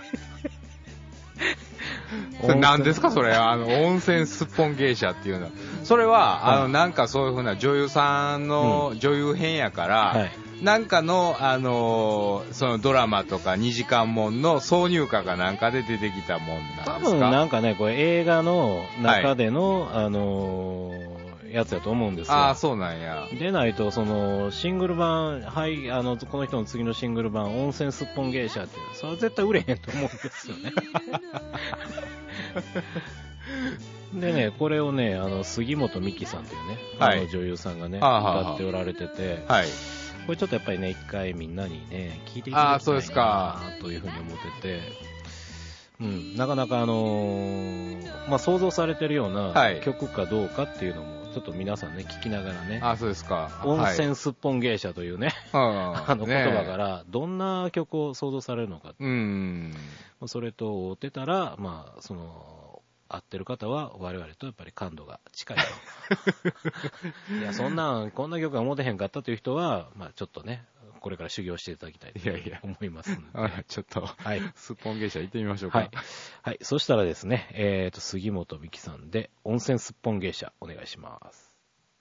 [SPEAKER 2] 何ですかそれ、温泉すっぽん芸者っていうのは。それは、なんかそういう風な女優さんの女優編やから、はい、 なんかの、そのドラマとか2時間もんの挿入歌かなんかで出てきたもんなんですか？
[SPEAKER 1] 多分なんかね、これ映画の中での、やつやと思うんですよ。
[SPEAKER 2] ああ、そうなんや。
[SPEAKER 1] でないと、その、シングル版、はい、この人の次のシングル版、温泉すっぽん芸者って、それは絶対売れへんと思うんですよね。でね、これをね、杉本美紀さんというね、女優さんがね、歌っておられてて、はい。これちょっとやっぱりね、一回みんなにね、聞いていただきたいなというふうに思ってて、うん、なかなかまあ、想像されてるような曲かどうかっていうのも、ちょっと皆さんね、聞きながらね、
[SPEAKER 2] そうですか。
[SPEAKER 1] 温泉すっぽん芸者というね、言葉からどんな曲を想像されるのかっていう、それと追ってたら、まあ、合ってる方は我々とやっぱり感度が近いと。いや、こんな曲が思ってへんかったという人は、まあちょっとね、これから修行していただきたいと思いますので。
[SPEAKER 2] ちょっと、はい。すっぽん芸者行ってみましょうか。
[SPEAKER 1] はい。はい。そしたらですね、杉本美紀さんで、温泉すっぽん芸者、お願いします。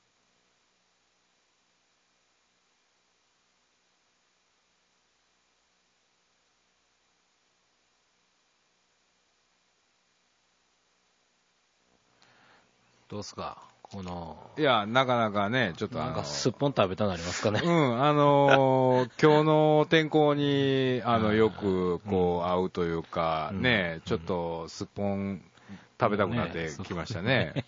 [SPEAKER 1] どうすか
[SPEAKER 2] いや、なかなかね、ちょっと
[SPEAKER 1] なんかすっぽん食べたなりますかね。
[SPEAKER 2] 今日の天候に、よく、合うというか、ね、ちょっとすっぽん食べたくなってきましたね。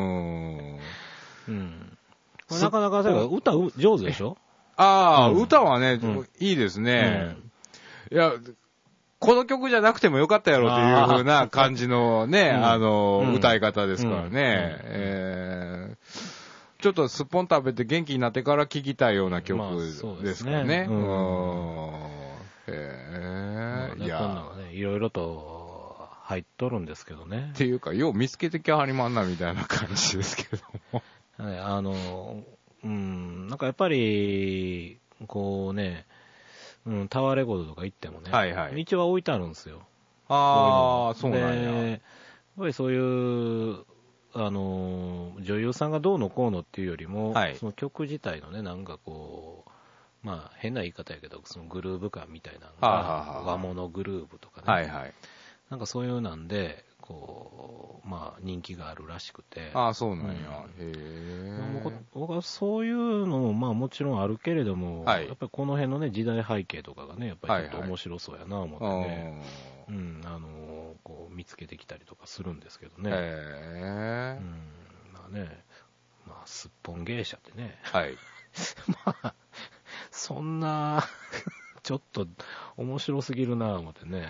[SPEAKER 1] なかなか、歌上手でしょ？
[SPEAKER 2] 歌はね、いいですね。いや、この曲じゃなくてもよかったやろという風な感じのね、歌い方ですからね。ちょっとすっぽん食べて元気になってから聴きたいような曲ですからね。
[SPEAKER 1] いや、こんなのね、いろいろと入っとるんですけどね。
[SPEAKER 2] っていうか、よう見つけてきゃはりまんなみたいな感じですけども。
[SPEAKER 1] なんかやっぱり、こうね、タワーレコードとか行ってもね、道は置いてあるんですよ。
[SPEAKER 2] そうなんや。
[SPEAKER 1] やっぱりそういう、女優さんがどうのこうのっていうよりも、その曲自体のね、なんかこう、まあ変な言い方やけど、そのグルーヴ感みたいなのが、和物グルーヴとかね、なんかそういうなんで、こう、まあ人気があるらしくて。
[SPEAKER 2] そうなんや。
[SPEAKER 1] 僕はそういうのも、まあもちろんあるけれども、やっぱりこの辺のね、時代背景とかがね、やっぱりちょっと面白そうやな思ってね、こう見つけてきたりとかするんですけどね。まあね、まあすっぽん芸者ってね、まあ、そんな、ちょっと面白すぎるな思ってね。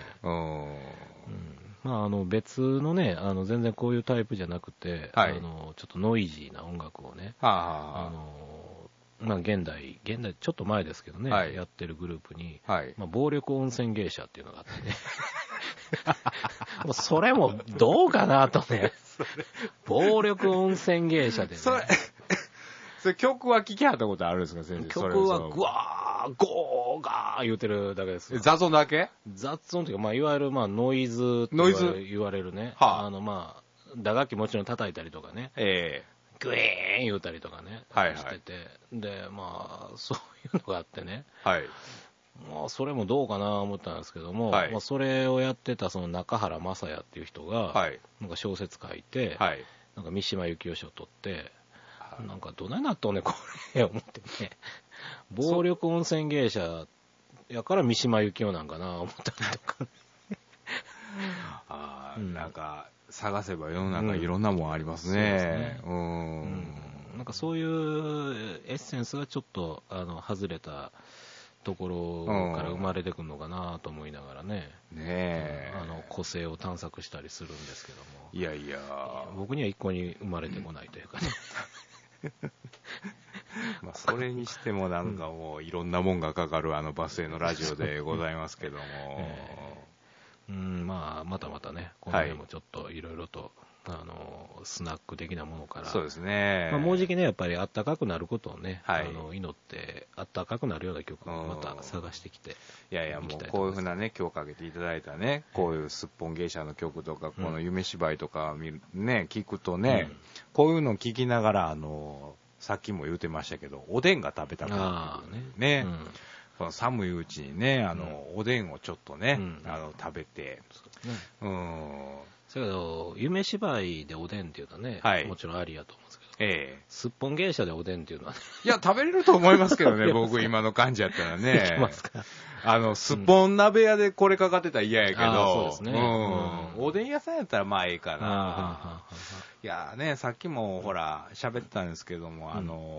[SPEAKER 1] まあ、別のね、全然こういうタイプじゃなくて、ちょっとノイジーな音楽をね、まあ、現代、ちょっと前ですけどね、やってるグループに、まあ、暴力温泉芸者っていうのがあってね、もうそれもどうかなとね、暴力温泉芸者でね。
[SPEAKER 2] それ曲は聴きはったことあるんですか、先生。
[SPEAKER 1] 曲はグワー、ゴーガー言うてるだけです。
[SPEAKER 2] 雑音だけ？
[SPEAKER 1] 雑音というか、まあ、いわゆる、まあ、ノイズって言われるね。まあ、打楽器もちろん叩いたりとかね。グイーン言うたりとかね。してて。で、まあ、そういうのがあってね。まあ、それもどうかな思ったんですけども、まあ、それをやってたその中原雅也っていう人が、なんか小説書いて、なんか三島由紀夫賞を取って、なんかどないなっとんねんこれ思ってね、暴力温泉芸者やから三島由紀夫なんかな思ったりとか、
[SPEAKER 2] なんか探せば世の中いろんなもんありますね。
[SPEAKER 1] なんかそういうエッセンスがちょっと外れたところから生まれてくるのかなと思いながらね、個性を探索したりするんですけども、
[SPEAKER 2] いやいや
[SPEAKER 1] 僕には一向に生まれてこないというかね。
[SPEAKER 2] まあそれにしてもなんかもういろんなもんがかかるバスへのラジオでございますけども、
[SPEAKER 1] まあまたまたね、この辺もちょっといろいろとスナック的なものから、
[SPEAKER 2] そうですね、
[SPEAKER 1] まあ、もうじきねやっぱりあったかくなることをね、祈ってあったかくなるような曲をまた探してきて、
[SPEAKER 2] いやいやもうこういうふうなね今日かけていただいたねこういうすっぽん芸者の曲とか、この夢芝居とかね聞くとね、こういうのを聞きながらさっきも言うてましたけど、おでんが食べたくなるね。この寒いうちにね、おでんをちょっとね、食べて。
[SPEAKER 1] それけど、夢芝居でおでんっていうのはね、もちろんありやと思うんですけど、すっぽん芸者でおでんっていうのはね。
[SPEAKER 2] いや、食べれると思いますけどね、僕今の感じやったらね。
[SPEAKER 1] いきますか。
[SPEAKER 2] すっぽん鍋屋でこれかかってたら嫌やけど、そうですね。おでん屋さんやったらまあええかな。いやね、さっきもほら、喋ってたんですけども、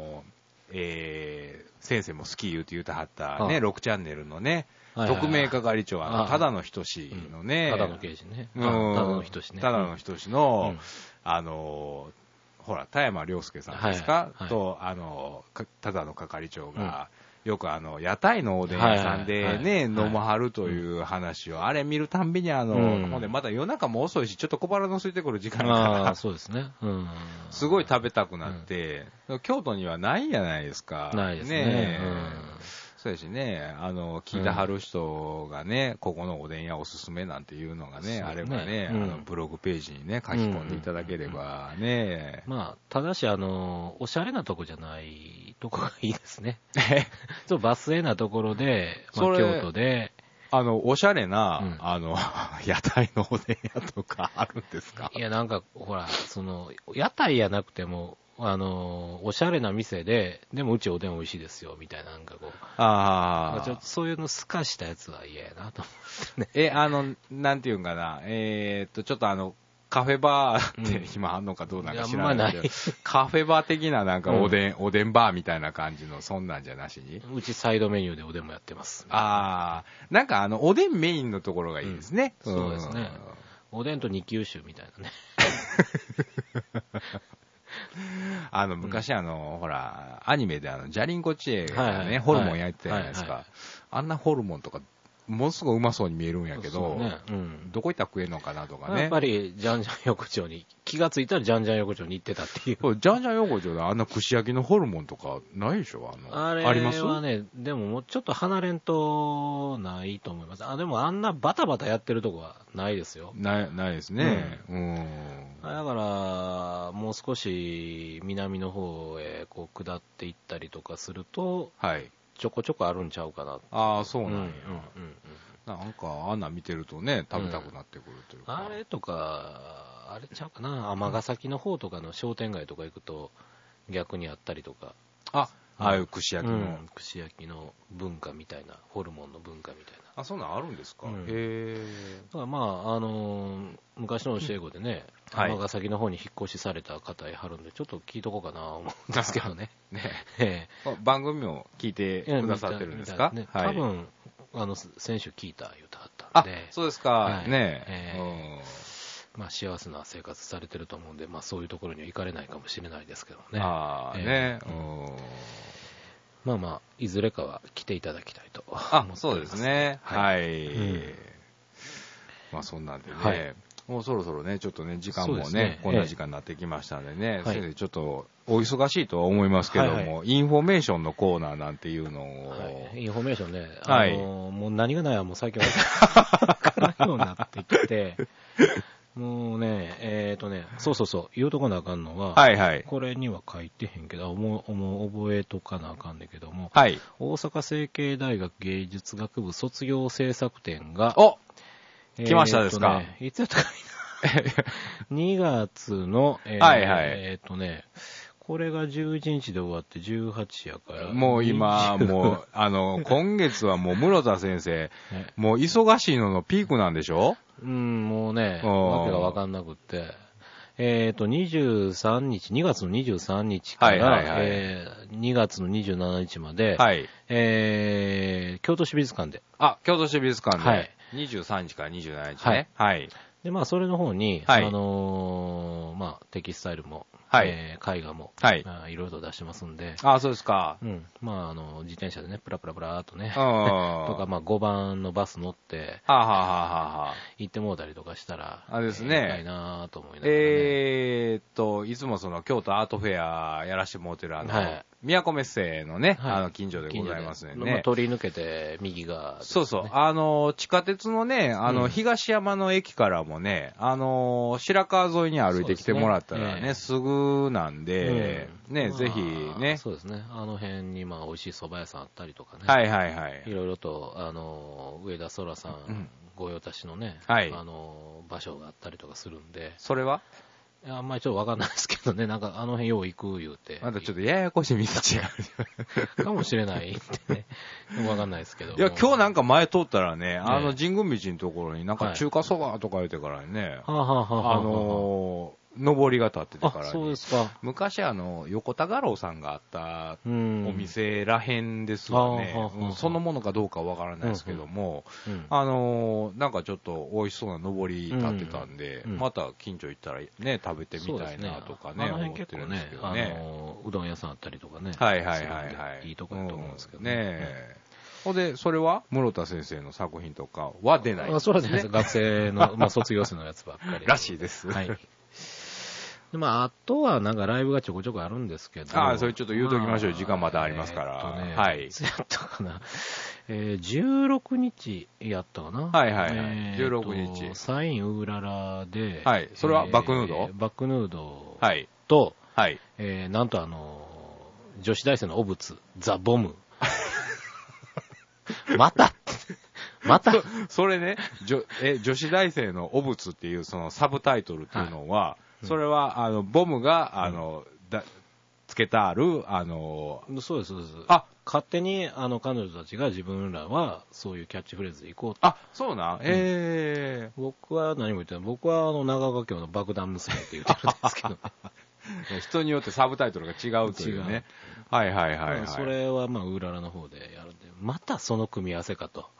[SPEAKER 2] 先生も好き言うて言うてはったね、6チャンネルのね、特命係長、忠野仁のね、
[SPEAKER 1] 忠野刑事ね。忠野仁ね。
[SPEAKER 2] 忠野仁の、ほら、田山良介さんですかと、忠野係長が、よく屋台のおでん屋さんでね、飲まはるという話を、あれ見るたんびにほんでまた夜中も遅いし、ちょっと小腹の空いてくる時間から、
[SPEAKER 1] そうですね。
[SPEAKER 2] すごい食べたくなって、京都にはないじゃないですか。
[SPEAKER 1] ないですね。
[SPEAKER 2] そうやしね、聞いてはる人がね、ここのおでん屋おすすめなんていうのがね、あればね、ブログページにね、書き込んでいただければね。
[SPEAKER 1] まあ、ただし、おしゃれなとこじゃないとこがいいですね。そう、バスへなところで、京都で、
[SPEAKER 2] おしゃれな、屋台のおでん屋とかあるんですか？
[SPEAKER 1] いや、なんか、ほら、屋台やなくても、おしゃれな店で、でもうちおでん美味しいですよ、みたいな、なんかこう。ちょっとそういうの透かしたやつは嫌やなと思って
[SPEAKER 2] ね。なんていうんかな、ちょっとカフェバーって今あんのかどうなんか知らないけど、カフェバー的ななんかおでんバーみたいな感じの、そんなんじゃなしに。
[SPEAKER 1] うちサイドメニューでおでんもやってます。
[SPEAKER 2] なんかおでんメインのところがいいですね。
[SPEAKER 1] そうですね。おでんと二級酒みたいなね。
[SPEAKER 2] 昔ほら、アニメでジャリンコチエがね、ホルモン焼いてたじゃないですか。あんなホルモンとか、ものすごいうまそうに見えるんやけど、どこ行ったら食えんのかなとかね。
[SPEAKER 1] やっぱり、ジャンジャン横丁に、気がついたらジャンジャン横丁に行ってたっていう。
[SPEAKER 2] ジャンジャン横丁であんな串焼きのホルモンとかないでしょ？
[SPEAKER 1] あります？あれはね、でももうちょっと離れんとないと思います。でもあんなバタバタやってるとこはないですよ。
[SPEAKER 2] ないですね。
[SPEAKER 1] だから、もう少し南の方へこう下っていったりとかすると、ちょこちょこあるんちゃうかな。
[SPEAKER 2] そうなんや。なんか、あんな見てるとね、食べたくなってくるというか。
[SPEAKER 1] あれとか、あれちゃうかな、尼崎の方とかの商店街とか行くと、逆にあったりとか。
[SPEAKER 2] ああいう串焼きの。
[SPEAKER 1] 串焼きの文化みたいな、ホルモンの文化みたいな。
[SPEAKER 2] そんなんあるんですか？へ
[SPEAKER 1] え。だからまあ、昔の教え子でね、尼崎の方に引っ越しされた方いはるんで、ちょっと聞いとこうかな思うんですけどね。
[SPEAKER 2] 番組を聞いてくださってるんですか？
[SPEAKER 1] 多分、先週聞いた言うてはったんで。
[SPEAKER 2] そうですか。
[SPEAKER 1] まあ幸せな生活されてると思うんで、まあそういうところには行かれないかもしれないですけどね。まあまあ、いずれかは来ていただきたいと思ってます。
[SPEAKER 2] そうですね。まあそんなんでね、もうそろそろね、ちょっとね、時間もね、こんな時間になってきましたんでね、先生ちょっとお忙しいとは思いますけども、インフォメーションのコーナーなんていうのを。
[SPEAKER 1] インフォメーションね、もう何がないはもう最近わからないようになってきて、もうね、そう、言うとこなあかんのは、これには書いてへんけど、もう覚えとかなあかんねんけども、大阪成蹊大学芸術学部卒業制作展が、
[SPEAKER 2] 来ましたですか？
[SPEAKER 1] いつやったかいな。2月の、これが11日で終わって18やから。
[SPEAKER 2] もう今、もう、今月はもう室田先生、もう忙しいののピークなんでしょ？
[SPEAKER 1] もうね、わけがわかんなくって。23日、2月の23日から、2月の27日まで、京都市美術館で。
[SPEAKER 2] 京都市美術館で。23日から27日ね。
[SPEAKER 1] で、まあ、それの方に、まあ、テキスタイルも、絵画も、いろいろと出してますんで。
[SPEAKER 2] そうですか。
[SPEAKER 1] まあ、自転車でね、プラプラプラーっとね、とか、まあ、5番のバス乗って、行ってもうたりとかしたら、
[SPEAKER 2] ですね。
[SPEAKER 1] 行きたいなぁと思いながらね。
[SPEAKER 2] いつもその、京都アートフェアやらしてもうてる宮古メッセのね、近所でございますね。
[SPEAKER 1] 通り抜けて右側、ね。
[SPEAKER 2] そうそう。地下鉄のね、東山の駅からもね、白川沿いに歩いてきてもらったらね、すぐなんで、ね、ぜひね。
[SPEAKER 1] そうですね。あの辺に、美味しい蕎麦屋さんあったりとかね。
[SPEAKER 2] はいはいはい。
[SPEAKER 1] いろいろと、上田空さん、御用達のね、場所があったりとかするんで。
[SPEAKER 2] それは？
[SPEAKER 1] あんまりちょっとわかんないですけどね、なんかあの辺よう行く言うて。
[SPEAKER 2] まだちょっとややこしい道違
[SPEAKER 1] う。かもしれないってね。わかんないですけど。
[SPEAKER 2] いや、今日なんか前通ったらね、神宮道のところになんか中華そばとか言ってからね、上りが立ってたから、
[SPEAKER 1] そうですか。
[SPEAKER 2] 昔横田画廊さんがあったお店らへんですよね。そのものかどうかわからないですけども、なんかちょっと美味しそうな上り立ってたんで、また近所行ったらね、食べてみたいなとかね、思ってるんですけどね。
[SPEAKER 1] うどん屋さんあったりとかね。
[SPEAKER 2] はいはいはいはい。
[SPEAKER 1] いいとこだと思うんですけど
[SPEAKER 2] ね。ほんで、それは室田先生の作品とかは出ないんですね。
[SPEAKER 1] そうですね。学生の、卒業生のやつばっかり。
[SPEAKER 2] らしいです。
[SPEAKER 1] はい。あとはなんかライブがちょこちょこあるんですけど。
[SPEAKER 2] それちょっと言うときましょう。時間まだありますから。はい。
[SPEAKER 1] いつやったかな。16日やったかな。
[SPEAKER 2] はいはいはい。16日。
[SPEAKER 1] サインウーララで。
[SPEAKER 2] はい。それはバックヌード？
[SPEAKER 1] バックヌード
[SPEAKER 2] と、はい。
[SPEAKER 1] なんと女子大生の汚物、ザ・ボム。また
[SPEAKER 2] それね、女子大生の汚物っていうそのサブタイトルっていうのは、それは、ボムが、つけたある、
[SPEAKER 1] そうです、そうです。勝手に、彼女たちが自分らは、そういうキャッチフレーズで行こうと。
[SPEAKER 2] そうなん？
[SPEAKER 1] 僕は何も言ってない。僕は、長岡京の爆弾娘って言ってるんですけど。
[SPEAKER 2] 人によってサブタイトルが違うというね。はいはいはいはい。
[SPEAKER 1] それは、ウーララの方でやるんで、またその組み合わせかと。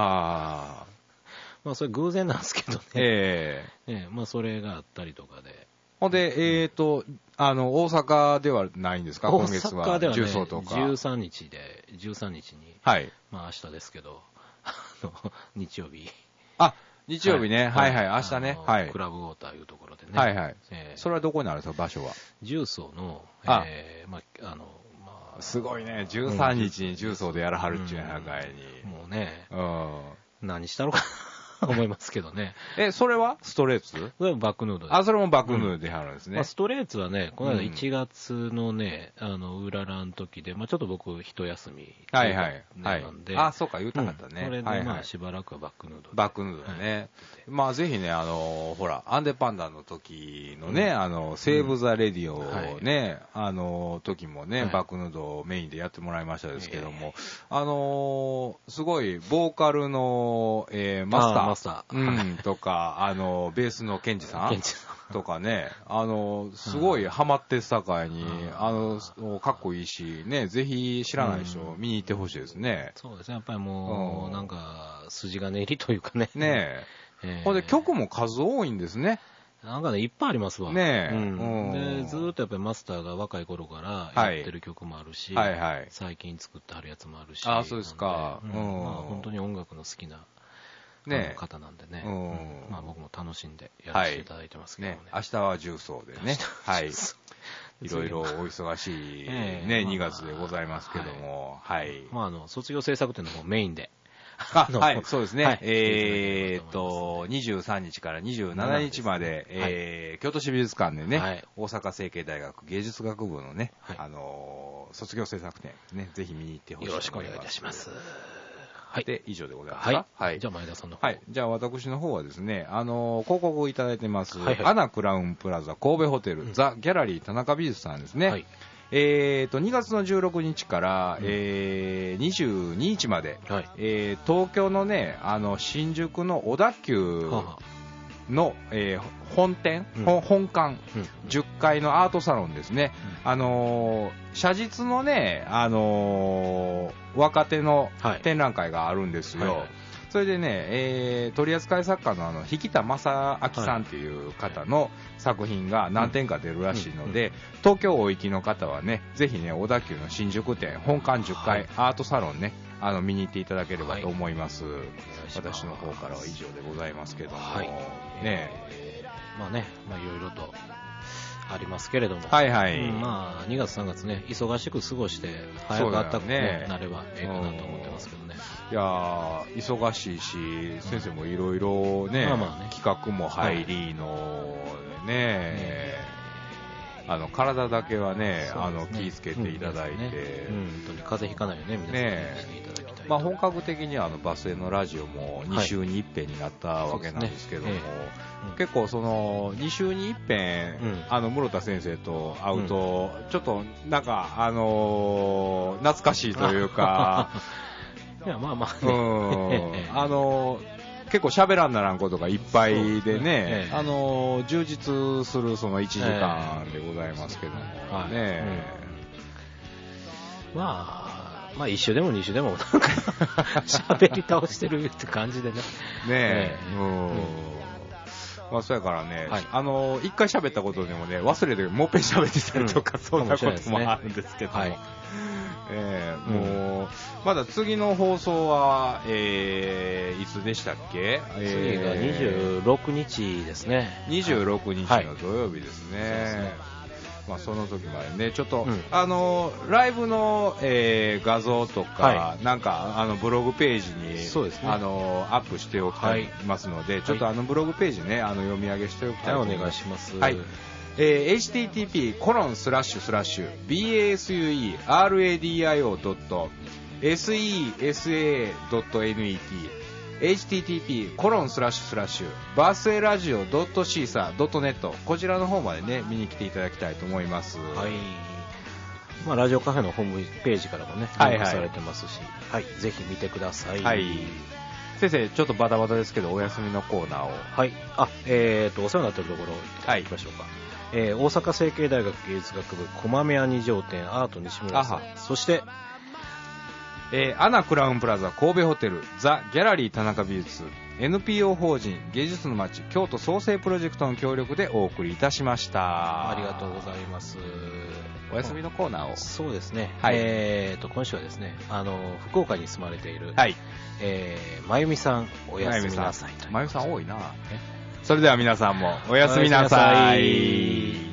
[SPEAKER 1] それ偶然なんですけどね。それがあったりとかで。
[SPEAKER 2] ほんで、大阪ではないんですか、今月は。
[SPEAKER 1] 大阪ではね、
[SPEAKER 2] 重曹とか。
[SPEAKER 1] 13日に、
[SPEAKER 2] はい。
[SPEAKER 1] 明日ですけど、日曜日。
[SPEAKER 2] 日曜日ね。はいはい、明日ね。はい。
[SPEAKER 1] クラブウォーターいうところでね。
[SPEAKER 2] はいはい。それはどこにあるんですか、場所は。
[SPEAKER 1] 重曹の、
[SPEAKER 2] すごいね、13日に重曹でやらはるっちゅうやなかいに。
[SPEAKER 1] もうね、何したのかな思いますけどね。
[SPEAKER 2] それはストレーツ？
[SPEAKER 1] それはバックヌードです。
[SPEAKER 2] それもバックヌードでやるんですね。
[SPEAKER 1] ストレーツはね、この間1月のね、ウーララの時で、ちょっと僕、一休み。
[SPEAKER 2] はいはい。
[SPEAKER 1] なんで。
[SPEAKER 2] そうか、言うたかったね。
[SPEAKER 1] それでしばらくはバックヌード。
[SPEAKER 2] バックヌードね。ぜひね、ほら、アンデパンダの時のね、セーブ・ザ・レディオね、時もね、バックヌードをメインでやってもらいましたですけども、すごい、ボーカルの、マスター。とか、ベースのケンジさんとかね、すごいハマってさかいに、かっこいいし、ね、ぜひ知らない人見に行ってほしいですね。
[SPEAKER 1] そうですね、やっぱりもう、なんか、筋金入りというかね。
[SPEAKER 2] ねほんで曲も数多いんですね。
[SPEAKER 1] なんかね、いっぱいありますわ。
[SPEAKER 2] ね
[SPEAKER 1] で、ずーっとやっぱりマスターが若い頃からやってる曲もあるし、最近作ってあるやつもあるし。
[SPEAKER 2] そうですか。
[SPEAKER 1] 本当に音楽の好きな方なんでね、僕も楽しんでやらせていただいてますけどね。
[SPEAKER 2] 明日は重曹でね、はい。いろいろお忙しいね、2月でございますけども、はい。
[SPEAKER 1] 卒業制作展の方メインで。
[SPEAKER 2] はい、そうですね。23日から27日まで、京都市美術館でね、大阪成蹊大学芸術学部のね、卒業制作展ね、ぜひ見に行ってほしいと思います。
[SPEAKER 1] よろしくお願いいたします。
[SPEAKER 2] で、以上でございますか。
[SPEAKER 1] はい。じゃあ、前田さんの方。
[SPEAKER 2] はい。じゃあ、私の方はですね、広告をいただいてます、アナクラウンプラザ神戸ホテル、ザ・ギャラリー田中美術さんですね。2月の16日から、22日まで、東京のね、新宿の小田急の、本館、10階のアートサロンですね。写実のね、若手の展覧会があるんですよ。それでね、取扱作家の引田正明さんっていう方の作品が何点か出るらしいので、東京お行きの方はね、ぜひね、小田急の新宿店本館10階アートサロンね、見に行っていただければと思います。私の方からは以上でございますけども、ね。
[SPEAKER 1] いろいろとありますけれども、
[SPEAKER 2] はいはい。
[SPEAKER 1] まあ、2月3月ね、忙しく過ごして、早く暖かくなればええかなと思ってますけどね。
[SPEAKER 2] いやー、忙しいし、先生もいろいろね、企画も入りの、ね、体だけはね、気ぃつけていただいて、
[SPEAKER 1] 本当に風邪ひかないよね、皆さんにしていただきたい。
[SPEAKER 2] まあ、本格的にバスへのラジオも2週に1遍になったわけなんですけども、結構その2週に1遍、室田先生と会うと、ちょっとなんか懐かしいというか、
[SPEAKER 1] いやまあまあね、
[SPEAKER 2] 結構喋らんならんことがいっぱいでね、充実するその1時間でございますけどもね、
[SPEAKER 1] まあ1週でも2週でもなんか喋り倒してるって感じでね。
[SPEAKER 2] ねまあそうやからね、一回喋ったことでもね、忘れてもう一遍喋ってたりとか、そんなこともあるんですけども。もうまだ次の放送は、いつでしたっけ？
[SPEAKER 1] 次が26日ですね。
[SPEAKER 2] 26日の土曜日ですね。まあ、その時までね、ちょっと、ライブの、画像とか、なんかブログページに、
[SPEAKER 1] そうですね、
[SPEAKER 2] アップしておきますので、ちょっとブログページね、読み上げしておきたいと思います。
[SPEAKER 1] お願いします。
[SPEAKER 2] はい。http://baseradio.sesa.net http://basseradio.caesar.net こちらの方までね見に来ていただきたいと思います。
[SPEAKER 1] はい。まあラジオカフェのホームページからもねリンクされてますし、ぜひ見てください。はい。
[SPEAKER 2] 先生ちょっとバタバタですけどお休みのコーナーを。
[SPEAKER 1] はい。お世話になっているところ行きましょうか。大阪成蹊大学芸術学部駒目2条店アート西村さん、そして
[SPEAKER 2] アナクラウンプラザ神戸ホテルザ・ギャラリー田中美術 NPO 法人芸術の街京都創生プロジェクトの協力でお送りいたしました。
[SPEAKER 1] ありがとうございます。
[SPEAKER 2] お休みのコーナーを。
[SPEAKER 1] そうですね、今週はですね福岡に住まれている、まゆみさんおやすみなさい。
[SPEAKER 2] まゆみさん多いな。それでは皆さんもおやすみなさい。